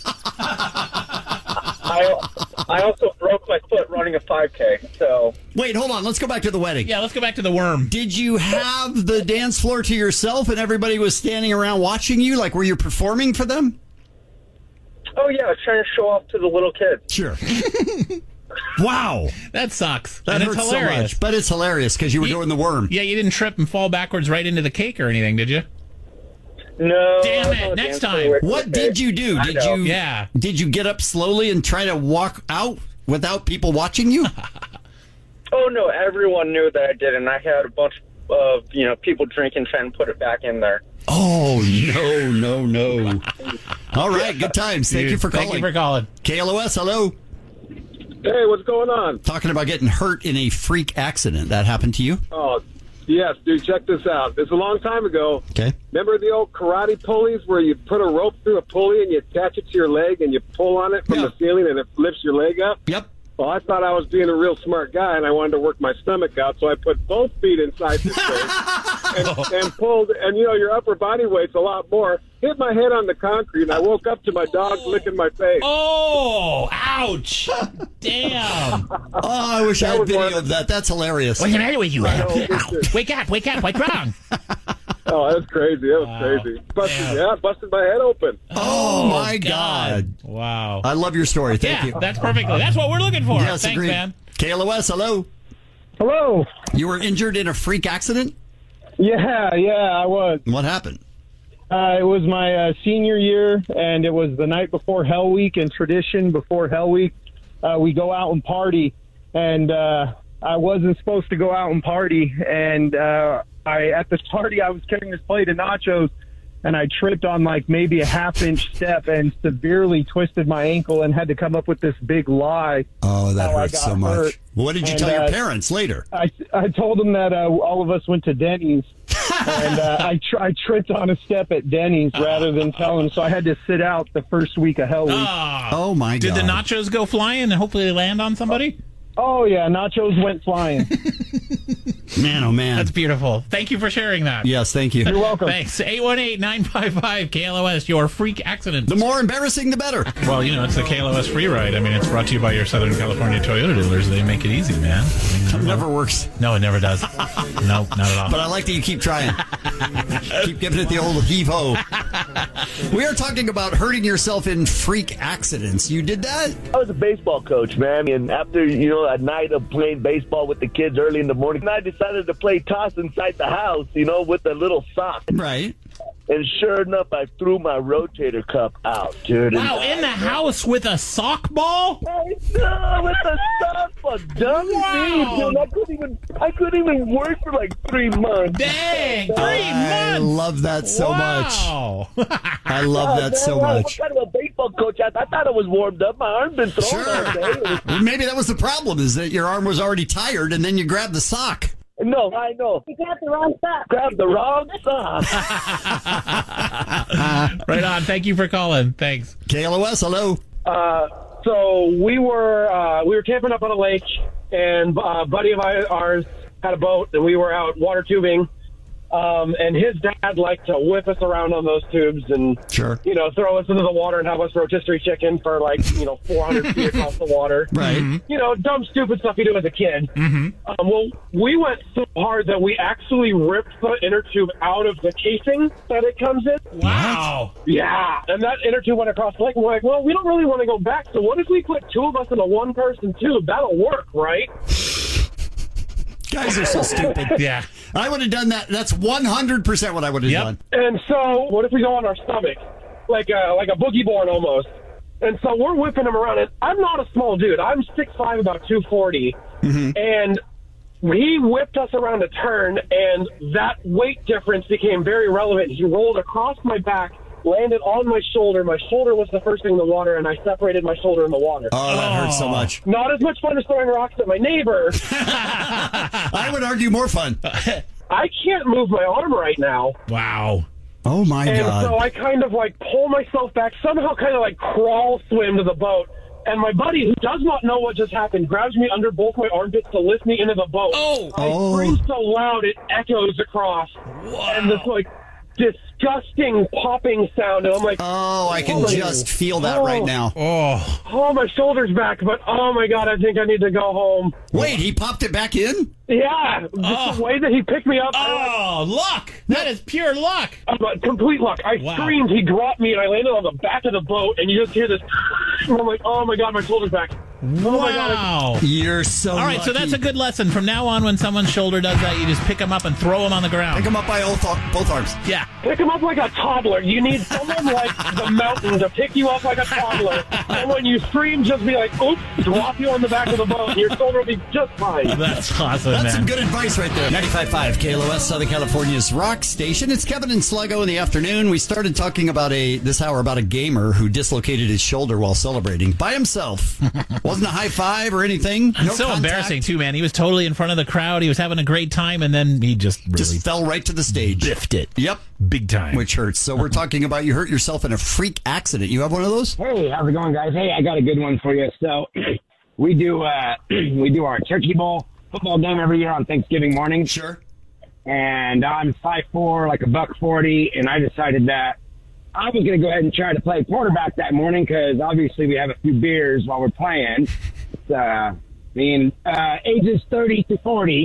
Speaker 8: I, I also broke my foot running a five K. So
Speaker 3: Wait, hold on. Let's go back to the wedding.
Speaker 1: Yeah, let's go back to the worm.
Speaker 3: Did you have the dance floor to yourself and everybody was standing around watching you? Like, were you performing for them?
Speaker 8: Oh, yeah, I was trying to show off to the little kids.
Speaker 3: Sure. Wow.
Speaker 1: That sucks.
Speaker 3: That
Speaker 1: and
Speaker 3: hurts
Speaker 1: it's
Speaker 3: so
Speaker 1: hilarious.
Speaker 3: much. But it's hilarious because you were
Speaker 1: You-
Speaker 3: doing the worm.
Speaker 1: Yeah, you didn't trip and fall backwards right into the cake or anything, did you?
Speaker 8: No.
Speaker 1: Damn it,
Speaker 8: no,
Speaker 1: next
Speaker 8: dance
Speaker 1: time.
Speaker 8: floor.
Speaker 3: What did you do?
Speaker 8: I
Speaker 3: Did
Speaker 8: know.
Speaker 3: you
Speaker 1: Yeah.
Speaker 3: Did you get up slowly and try to walk out without people watching you?
Speaker 8: Oh, no, everyone knew that I did, and I had a bunch of, you know, people drinking, trying to put it back in there.
Speaker 3: Oh, no, no, no. All right, good times. Thank
Speaker 1: Dude,
Speaker 3: you for calling.
Speaker 1: Thank you for calling.
Speaker 3: K L O S, hello.
Speaker 21: Hey, what's going on?
Speaker 3: Talking about getting hurt in a freak accident. That happened to you?
Speaker 21: Oh, yes, dude, check this out. It's a long time ago.
Speaker 3: Okay.
Speaker 21: Remember the old karate pulleys where you put a rope through a pulley and you attach it to your leg and you pull on it from
Speaker 3: Yeah.
Speaker 21: the ceiling and it lifts your leg up?
Speaker 3: Yep.
Speaker 21: Well, I thought I was being a real smart guy, and I wanted to work my stomach out, so I put both feet inside the thing and, and pulled. And, you know, your upper body weight's a lot more. Hit my head on the concrete, and I woke up to my dog licking my face.
Speaker 1: Oh, ouch. Damn.
Speaker 3: Oh, I wish I had video of that. That's hilarious.
Speaker 1: What's the matter with you?
Speaker 21: I know,
Speaker 1: Ow.
Speaker 21: it's just-
Speaker 1: Wake up, wake up. What's wrong?
Speaker 21: Uh, Oh, that's crazy. That was
Speaker 1: Wow.
Speaker 21: crazy. Busted, yeah, busted my head open.
Speaker 3: Oh, my God.
Speaker 1: Wow.
Speaker 3: I love your story. Thank
Speaker 1: yeah,
Speaker 3: you.
Speaker 1: that's perfectly. That's what we're looking for.
Speaker 3: Yes,
Speaker 1: Thanks,
Speaker 3: agreed.
Speaker 1: man.
Speaker 3: K L O S, hello.
Speaker 21: Hello.
Speaker 3: You were injured in a freak accident?
Speaker 21: Yeah, yeah, I was.
Speaker 3: What happened?
Speaker 21: Uh, it was my uh, senior year, and it was the night before Hell Week. And tradition before Hell Week, uh, we go out and party. And uh, I wasn't supposed to go out and party. And uh, I at this party, I was carrying this plate of nachos, and I tripped on like maybe a half inch step and severely twisted my ankle and had to come up with this big lie.
Speaker 3: Oh, that
Speaker 21: how I
Speaker 3: hurts
Speaker 21: got
Speaker 3: so much.
Speaker 21: hurt.
Speaker 3: What did you
Speaker 21: And,
Speaker 3: tell your
Speaker 21: uh,
Speaker 3: parents later?
Speaker 21: I, I told them that uh, all of us went to Denny's, and uh, I, tr- I tripped on a step at Denny's rather than tell them, so I had to sit out the first week of Hell Week.
Speaker 1: Ah.
Speaker 3: Oh, my
Speaker 1: Did
Speaker 3: God.
Speaker 1: the nachos go flying and hopefully they land on somebody?
Speaker 21: Oh, yeah, nachos went flying.
Speaker 3: Man, oh, man.
Speaker 1: That's beautiful. Thank you for sharing that.
Speaker 3: Yes, thank you.
Speaker 21: You're welcome.
Speaker 1: Thanks. eight one eight, nine five five, K L O S, your freak accident.
Speaker 3: The more embarrassing, the better.
Speaker 1: Well, you know, it's the K L O S free ride. I mean, it's brought to you by your Southern California Toyota dealers. They make it easy, man. I mean,
Speaker 3: It never works.
Speaker 1: No, it never does. No, not at all.
Speaker 3: But I like that you keep trying. Keep giving it the old heave-ho. We are talking about hurting yourself in freak accidents. You did that?
Speaker 2: I was a baseball coach, man, and after, you know, a night of playing baseball with the kids early in the morning, I decided to play toss inside the house, you know, with a little sock.
Speaker 3: Right.
Speaker 2: And sure enough, I threw my rotator cuff out, dude.
Speaker 1: Wow, in the house with a sock ball?
Speaker 2: I know, with a sock ball. Dumb
Speaker 1: Wow.
Speaker 2: me, dude. I couldn't even, I couldn't even work for like three months.
Speaker 1: Dang, three
Speaker 3: I
Speaker 1: months.
Speaker 3: love that so
Speaker 1: Wow.
Speaker 3: much. I love
Speaker 2: Oh,
Speaker 3: that
Speaker 2: man,
Speaker 3: so
Speaker 2: what
Speaker 3: much.
Speaker 2: kind of a baseball coach? I, I thought I was warmed up. My arm's been thrown
Speaker 3: Sure.
Speaker 2: all day.
Speaker 3: Well, maybe that was the problem, is that your arm was already tired and then you grabbed the sock.
Speaker 2: No, I know.
Speaker 17: You got the wrong sock.
Speaker 2: Grab the wrong sock.
Speaker 1: Right on. Thank you for calling. Thanks.
Speaker 3: K L O S, hello.
Speaker 21: Uh, so we were uh, we were camping up on a lake, and uh, a buddy of ours had a boat, and we were out water tubing. Um, and his dad liked to whip us around on those tubes and,
Speaker 3: Sure.
Speaker 21: you know, throw us into the water and have us rotisserie chicken for like, you know, four hundred feet across the water.
Speaker 3: Right.
Speaker 21: You know, dumb, stupid stuff you do as a kid.
Speaker 1: Mm-hmm.
Speaker 21: Um, well, we went so hard that we actually ripped the inner tube out of the casing that it comes in.
Speaker 1: Wow.
Speaker 21: Yeah, and that inner tube went across the lake. And we're like, well, we don't really want to go back, so what if we put two of us in a one-person tube? That'll work, right?
Speaker 3: Guys are so stupid.
Speaker 1: Yeah.
Speaker 3: I would have done that. That's one hundred percent what I would have
Speaker 1: Yep.
Speaker 3: done.
Speaker 21: And so, what if we go on our stomach, like a, like a boogie board almost? And so we're whipping him around. And I'm not a small dude. I'm six five, about two forty.
Speaker 3: Mm-hmm.
Speaker 21: And he whipped us around a turn, and that weight difference became very relevant. He rolled across my back, landed on my shoulder. My shoulder was the first thing in the water, and I separated my shoulder in the water.
Speaker 3: Oh, that hurts so much.
Speaker 21: Not as much fun as throwing rocks at my neighbor.
Speaker 3: I would argue more fun.
Speaker 21: I can't move my arm right now.
Speaker 1: Wow.
Speaker 3: Oh, my
Speaker 21: And
Speaker 3: God.
Speaker 21: so I kind of like pull myself back, somehow kind of like crawl swim to the boat. And my buddy, who does not know what just happened, grabs me under both my armpits to lift me into the boat.
Speaker 1: Oh.
Speaker 21: I
Speaker 3: Oh.
Speaker 21: scream so loud it echoes across.
Speaker 1: Wow.
Speaker 21: And this like disgusting popping sound. And I'm like,
Speaker 3: Oh, I can
Speaker 21: Oh.
Speaker 3: just feel that right now.
Speaker 1: Oh.
Speaker 21: oh, my shoulder's back, but oh my God, I think I need to go home.
Speaker 3: Wait, he popped it back in?
Speaker 21: Yeah, just
Speaker 1: Oh.
Speaker 21: the way that he picked me up.
Speaker 1: Oh, luck. That is pure luck.
Speaker 21: Uh, complete luck. I
Speaker 1: Wow.
Speaker 21: screamed, he dropped me, and I landed on the back of the boat, and you just hear this, and I'm like, oh my God, my shoulder's back. Oh my God.
Speaker 1: Wow.
Speaker 3: You're so
Speaker 1: All right, so
Speaker 3: lucky.
Speaker 1: that's a good lesson. From now on, when someone's shoulder does that, you just pick them up and throw them on the ground.
Speaker 3: Pick him up by both, both arms.
Speaker 1: Yeah.
Speaker 21: Pick him up like a toddler. You need someone like the mountain to pick you up like a toddler. And when you scream, just be like, oops, drop you on the back of the boat, and your shoulder will be just fine.
Speaker 1: That's awesome,
Speaker 3: That's
Speaker 1: man.
Speaker 3: some good advice right there. ninety-five point five K L O S, Southern California's rock station. It's Kevin and Sluggo in the afternoon. We started talking about a this hour about a gamer who dislocated his shoulder while celebrating by himself. Wasn't a high five or anything. No
Speaker 1: It's so
Speaker 3: contact.
Speaker 1: embarrassing, too, man. He was totally in front of the crowd. He was having a great time, and then he just really
Speaker 3: Just fell right to the stage.
Speaker 1: biffed it.
Speaker 3: Yep.
Speaker 1: Big time.
Speaker 3: Which hurts. So we're talking about you hurt yourself in a freak accident. You have one of those?
Speaker 22: Hey, how's it going, guys? Hey, I got a good one for you. So we do uh, we do our Turkey Bowl football game every year on Thanksgiving morning.
Speaker 3: Sure.
Speaker 22: And I'm five foot four, like a buck forty, and I decided that I was going to go ahead and try to play quarterback that morning because obviously we have a few beers while we're playing. It's, uh, I mean, uh, ages thirty to forty,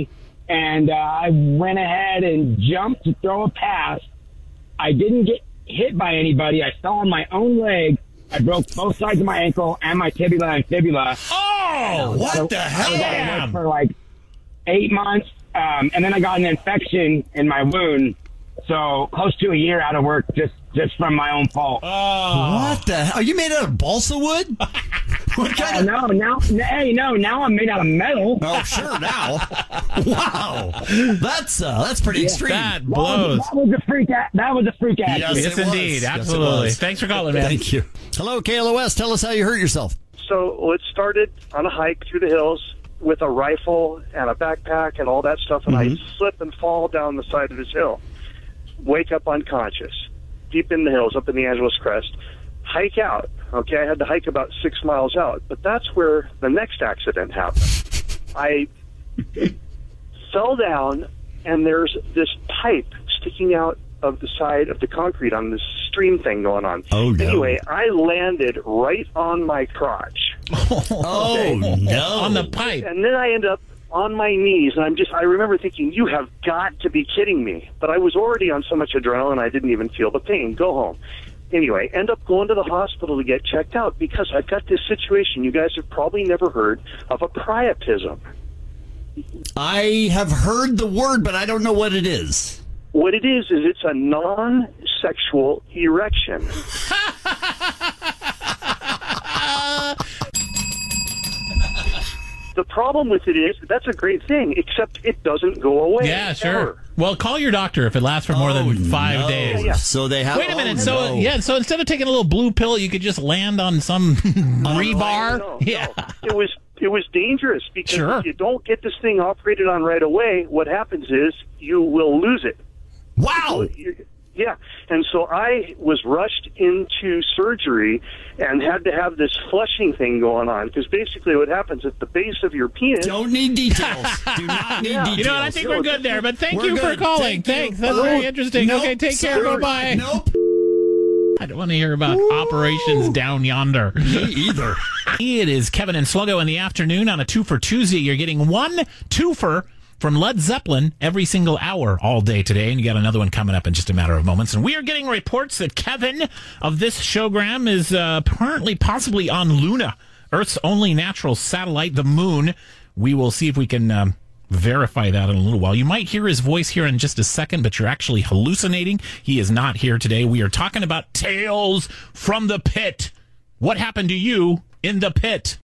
Speaker 22: and uh, I went ahead and jumped to throw a pass. I didn't get hit by anybody. I fell on my own leg. I broke both sides of my ankle and my tibia and fibula.
Speaker 1: Oh,
Speaker 22: what
Speaker 1: I,
Speaker 22: the hell? I was out of work for like eight months, um, and then I got an infection in my wound. So close to a year out of work just, just from my own fault.
Speaker 1: Oh.
Speaker 3: What the hell? Are you made out of balsa wood? What kind
Speaker 22: uh, of... No, now, hey, no, now I'm made out of metal.
Speaker 3: Oh, sure, now. Wow. That's uh, that's pretty
Speaker 22: Yeah.
Speaker 3: extreme.
Speaker 1: That blows.
Speaker 22: That was a freak. A- that was a freak accident.
Speaker 1: Yes,
Speaker 3: it was.
Speaker 1: indeed.
Speaker 3: Yes, it
Speaker 1: Absolutely.
Speaker 3: was.
Speaker 1: Thanks for calling, man.
Speaker 3: Thank you. Hello, K L O S. Tell us how you hurt yourself.
Speaker 6: So it started on a hike through the hills with a rifle and a backpack and all that stuff, and
Speaker 3: Mhm.
Speaker 6: I slip and fall down the side of this hill. Wake up unconscious, deep in the hills, up in the Angeles Crest. Hike out. Okay, I had to hike about six miles out, but that's where the next accident happened. I fell down, and there's this pipe sticking out of the side of the concrete on this stream thing going on.
Speaker 3: Oh, no.
Speaker 6: Anyway, I landed right on my crotch.
Speaker 3: Oh, no.
Speaker 1: On the pipe.
Speaker 6: And then I end up on my knees, and I'm just, I remember thinking, you have got to be kidding me. But I was already on so much adrenaline, I didn't even feel the pain. Go home. Anyway, end up going to the hospital to get checked out because I've got this situation you guys have probably never heard of, a priapism.
Speaker 3: I have heard the word, but I don't know what it is.
Speaker 6: What it is, is it's a non-sexual erection. The problem with it is that's a great thing, except it doesn't go away.
Speaker 1: Yeah, sure.
Speaker 6: ever.
Speaker 1: Well, call your doctor if it lasts for more
Speaker 3: Oh,
Speaker 1: than five
Speaker 3: no.
Speaker 1: days.
Speaker 6: Yeah.
Speaker 3: So they have.
Speaker 1: Wait a minute.
Speaker 3: oh,
Speaker 1: so
Speaker 3: no.
Speaker 1: yeah. So instead of taking a little blue pill, you could just land on some rebar.
Speaker 6: No,
Speaker 1: yeah.
Speaker 6: no. It was it was dangerous because
Speaker 1: Sure.
Speaker 6: if you don't get this thing operated on right away, what happens is you will lose it.
Speaker 3: Wow.
Speaker 6: Yeah, and so I was rushed into surgery and had to have this flushing thing going on because basically what happens at the base of your penis...
Speaker 3: Don't need details. Do not need
Speaker 6: Yeah.
Speaker 3: details.
Speaker 1: You know what? I think we're good there. But thank
Speaker 3: We're
Speaker 1: you for
Speaker 3: good.
Speaker 1: calling.
Speaker 3: Thank you.
Speaker 1: Thanks. That's
Speaker 3: Bye.
Speaker 1: very interesting.
Speaker 3: Nope.
Speaker 1: Okay, take care.
Speaker 3: Sorry.
Speaker 1: Bye bye.
Speaker 3: Nope.
Speaker 1: I don't want to hear about operations down yonder.
Speaker 3: Me either.
Speaker 1: It is Kevin and Sluggo in the afternoon on a two for Tuesday. You're getting one twofer from Led Zeppelin every single hour all day today, and you got another one coming up in just a matter of moments. And we are getting reports that Kevin of this showgram is uh, apparently possibly on Luna, Earth's only natural satellite, the moon. We will see if we can um, verify that in a little while. You might hear his voice here in just a second, but you're actually hallucinating. He is not here today. We are talking about Tales from the Pit. What happened to you in the pit?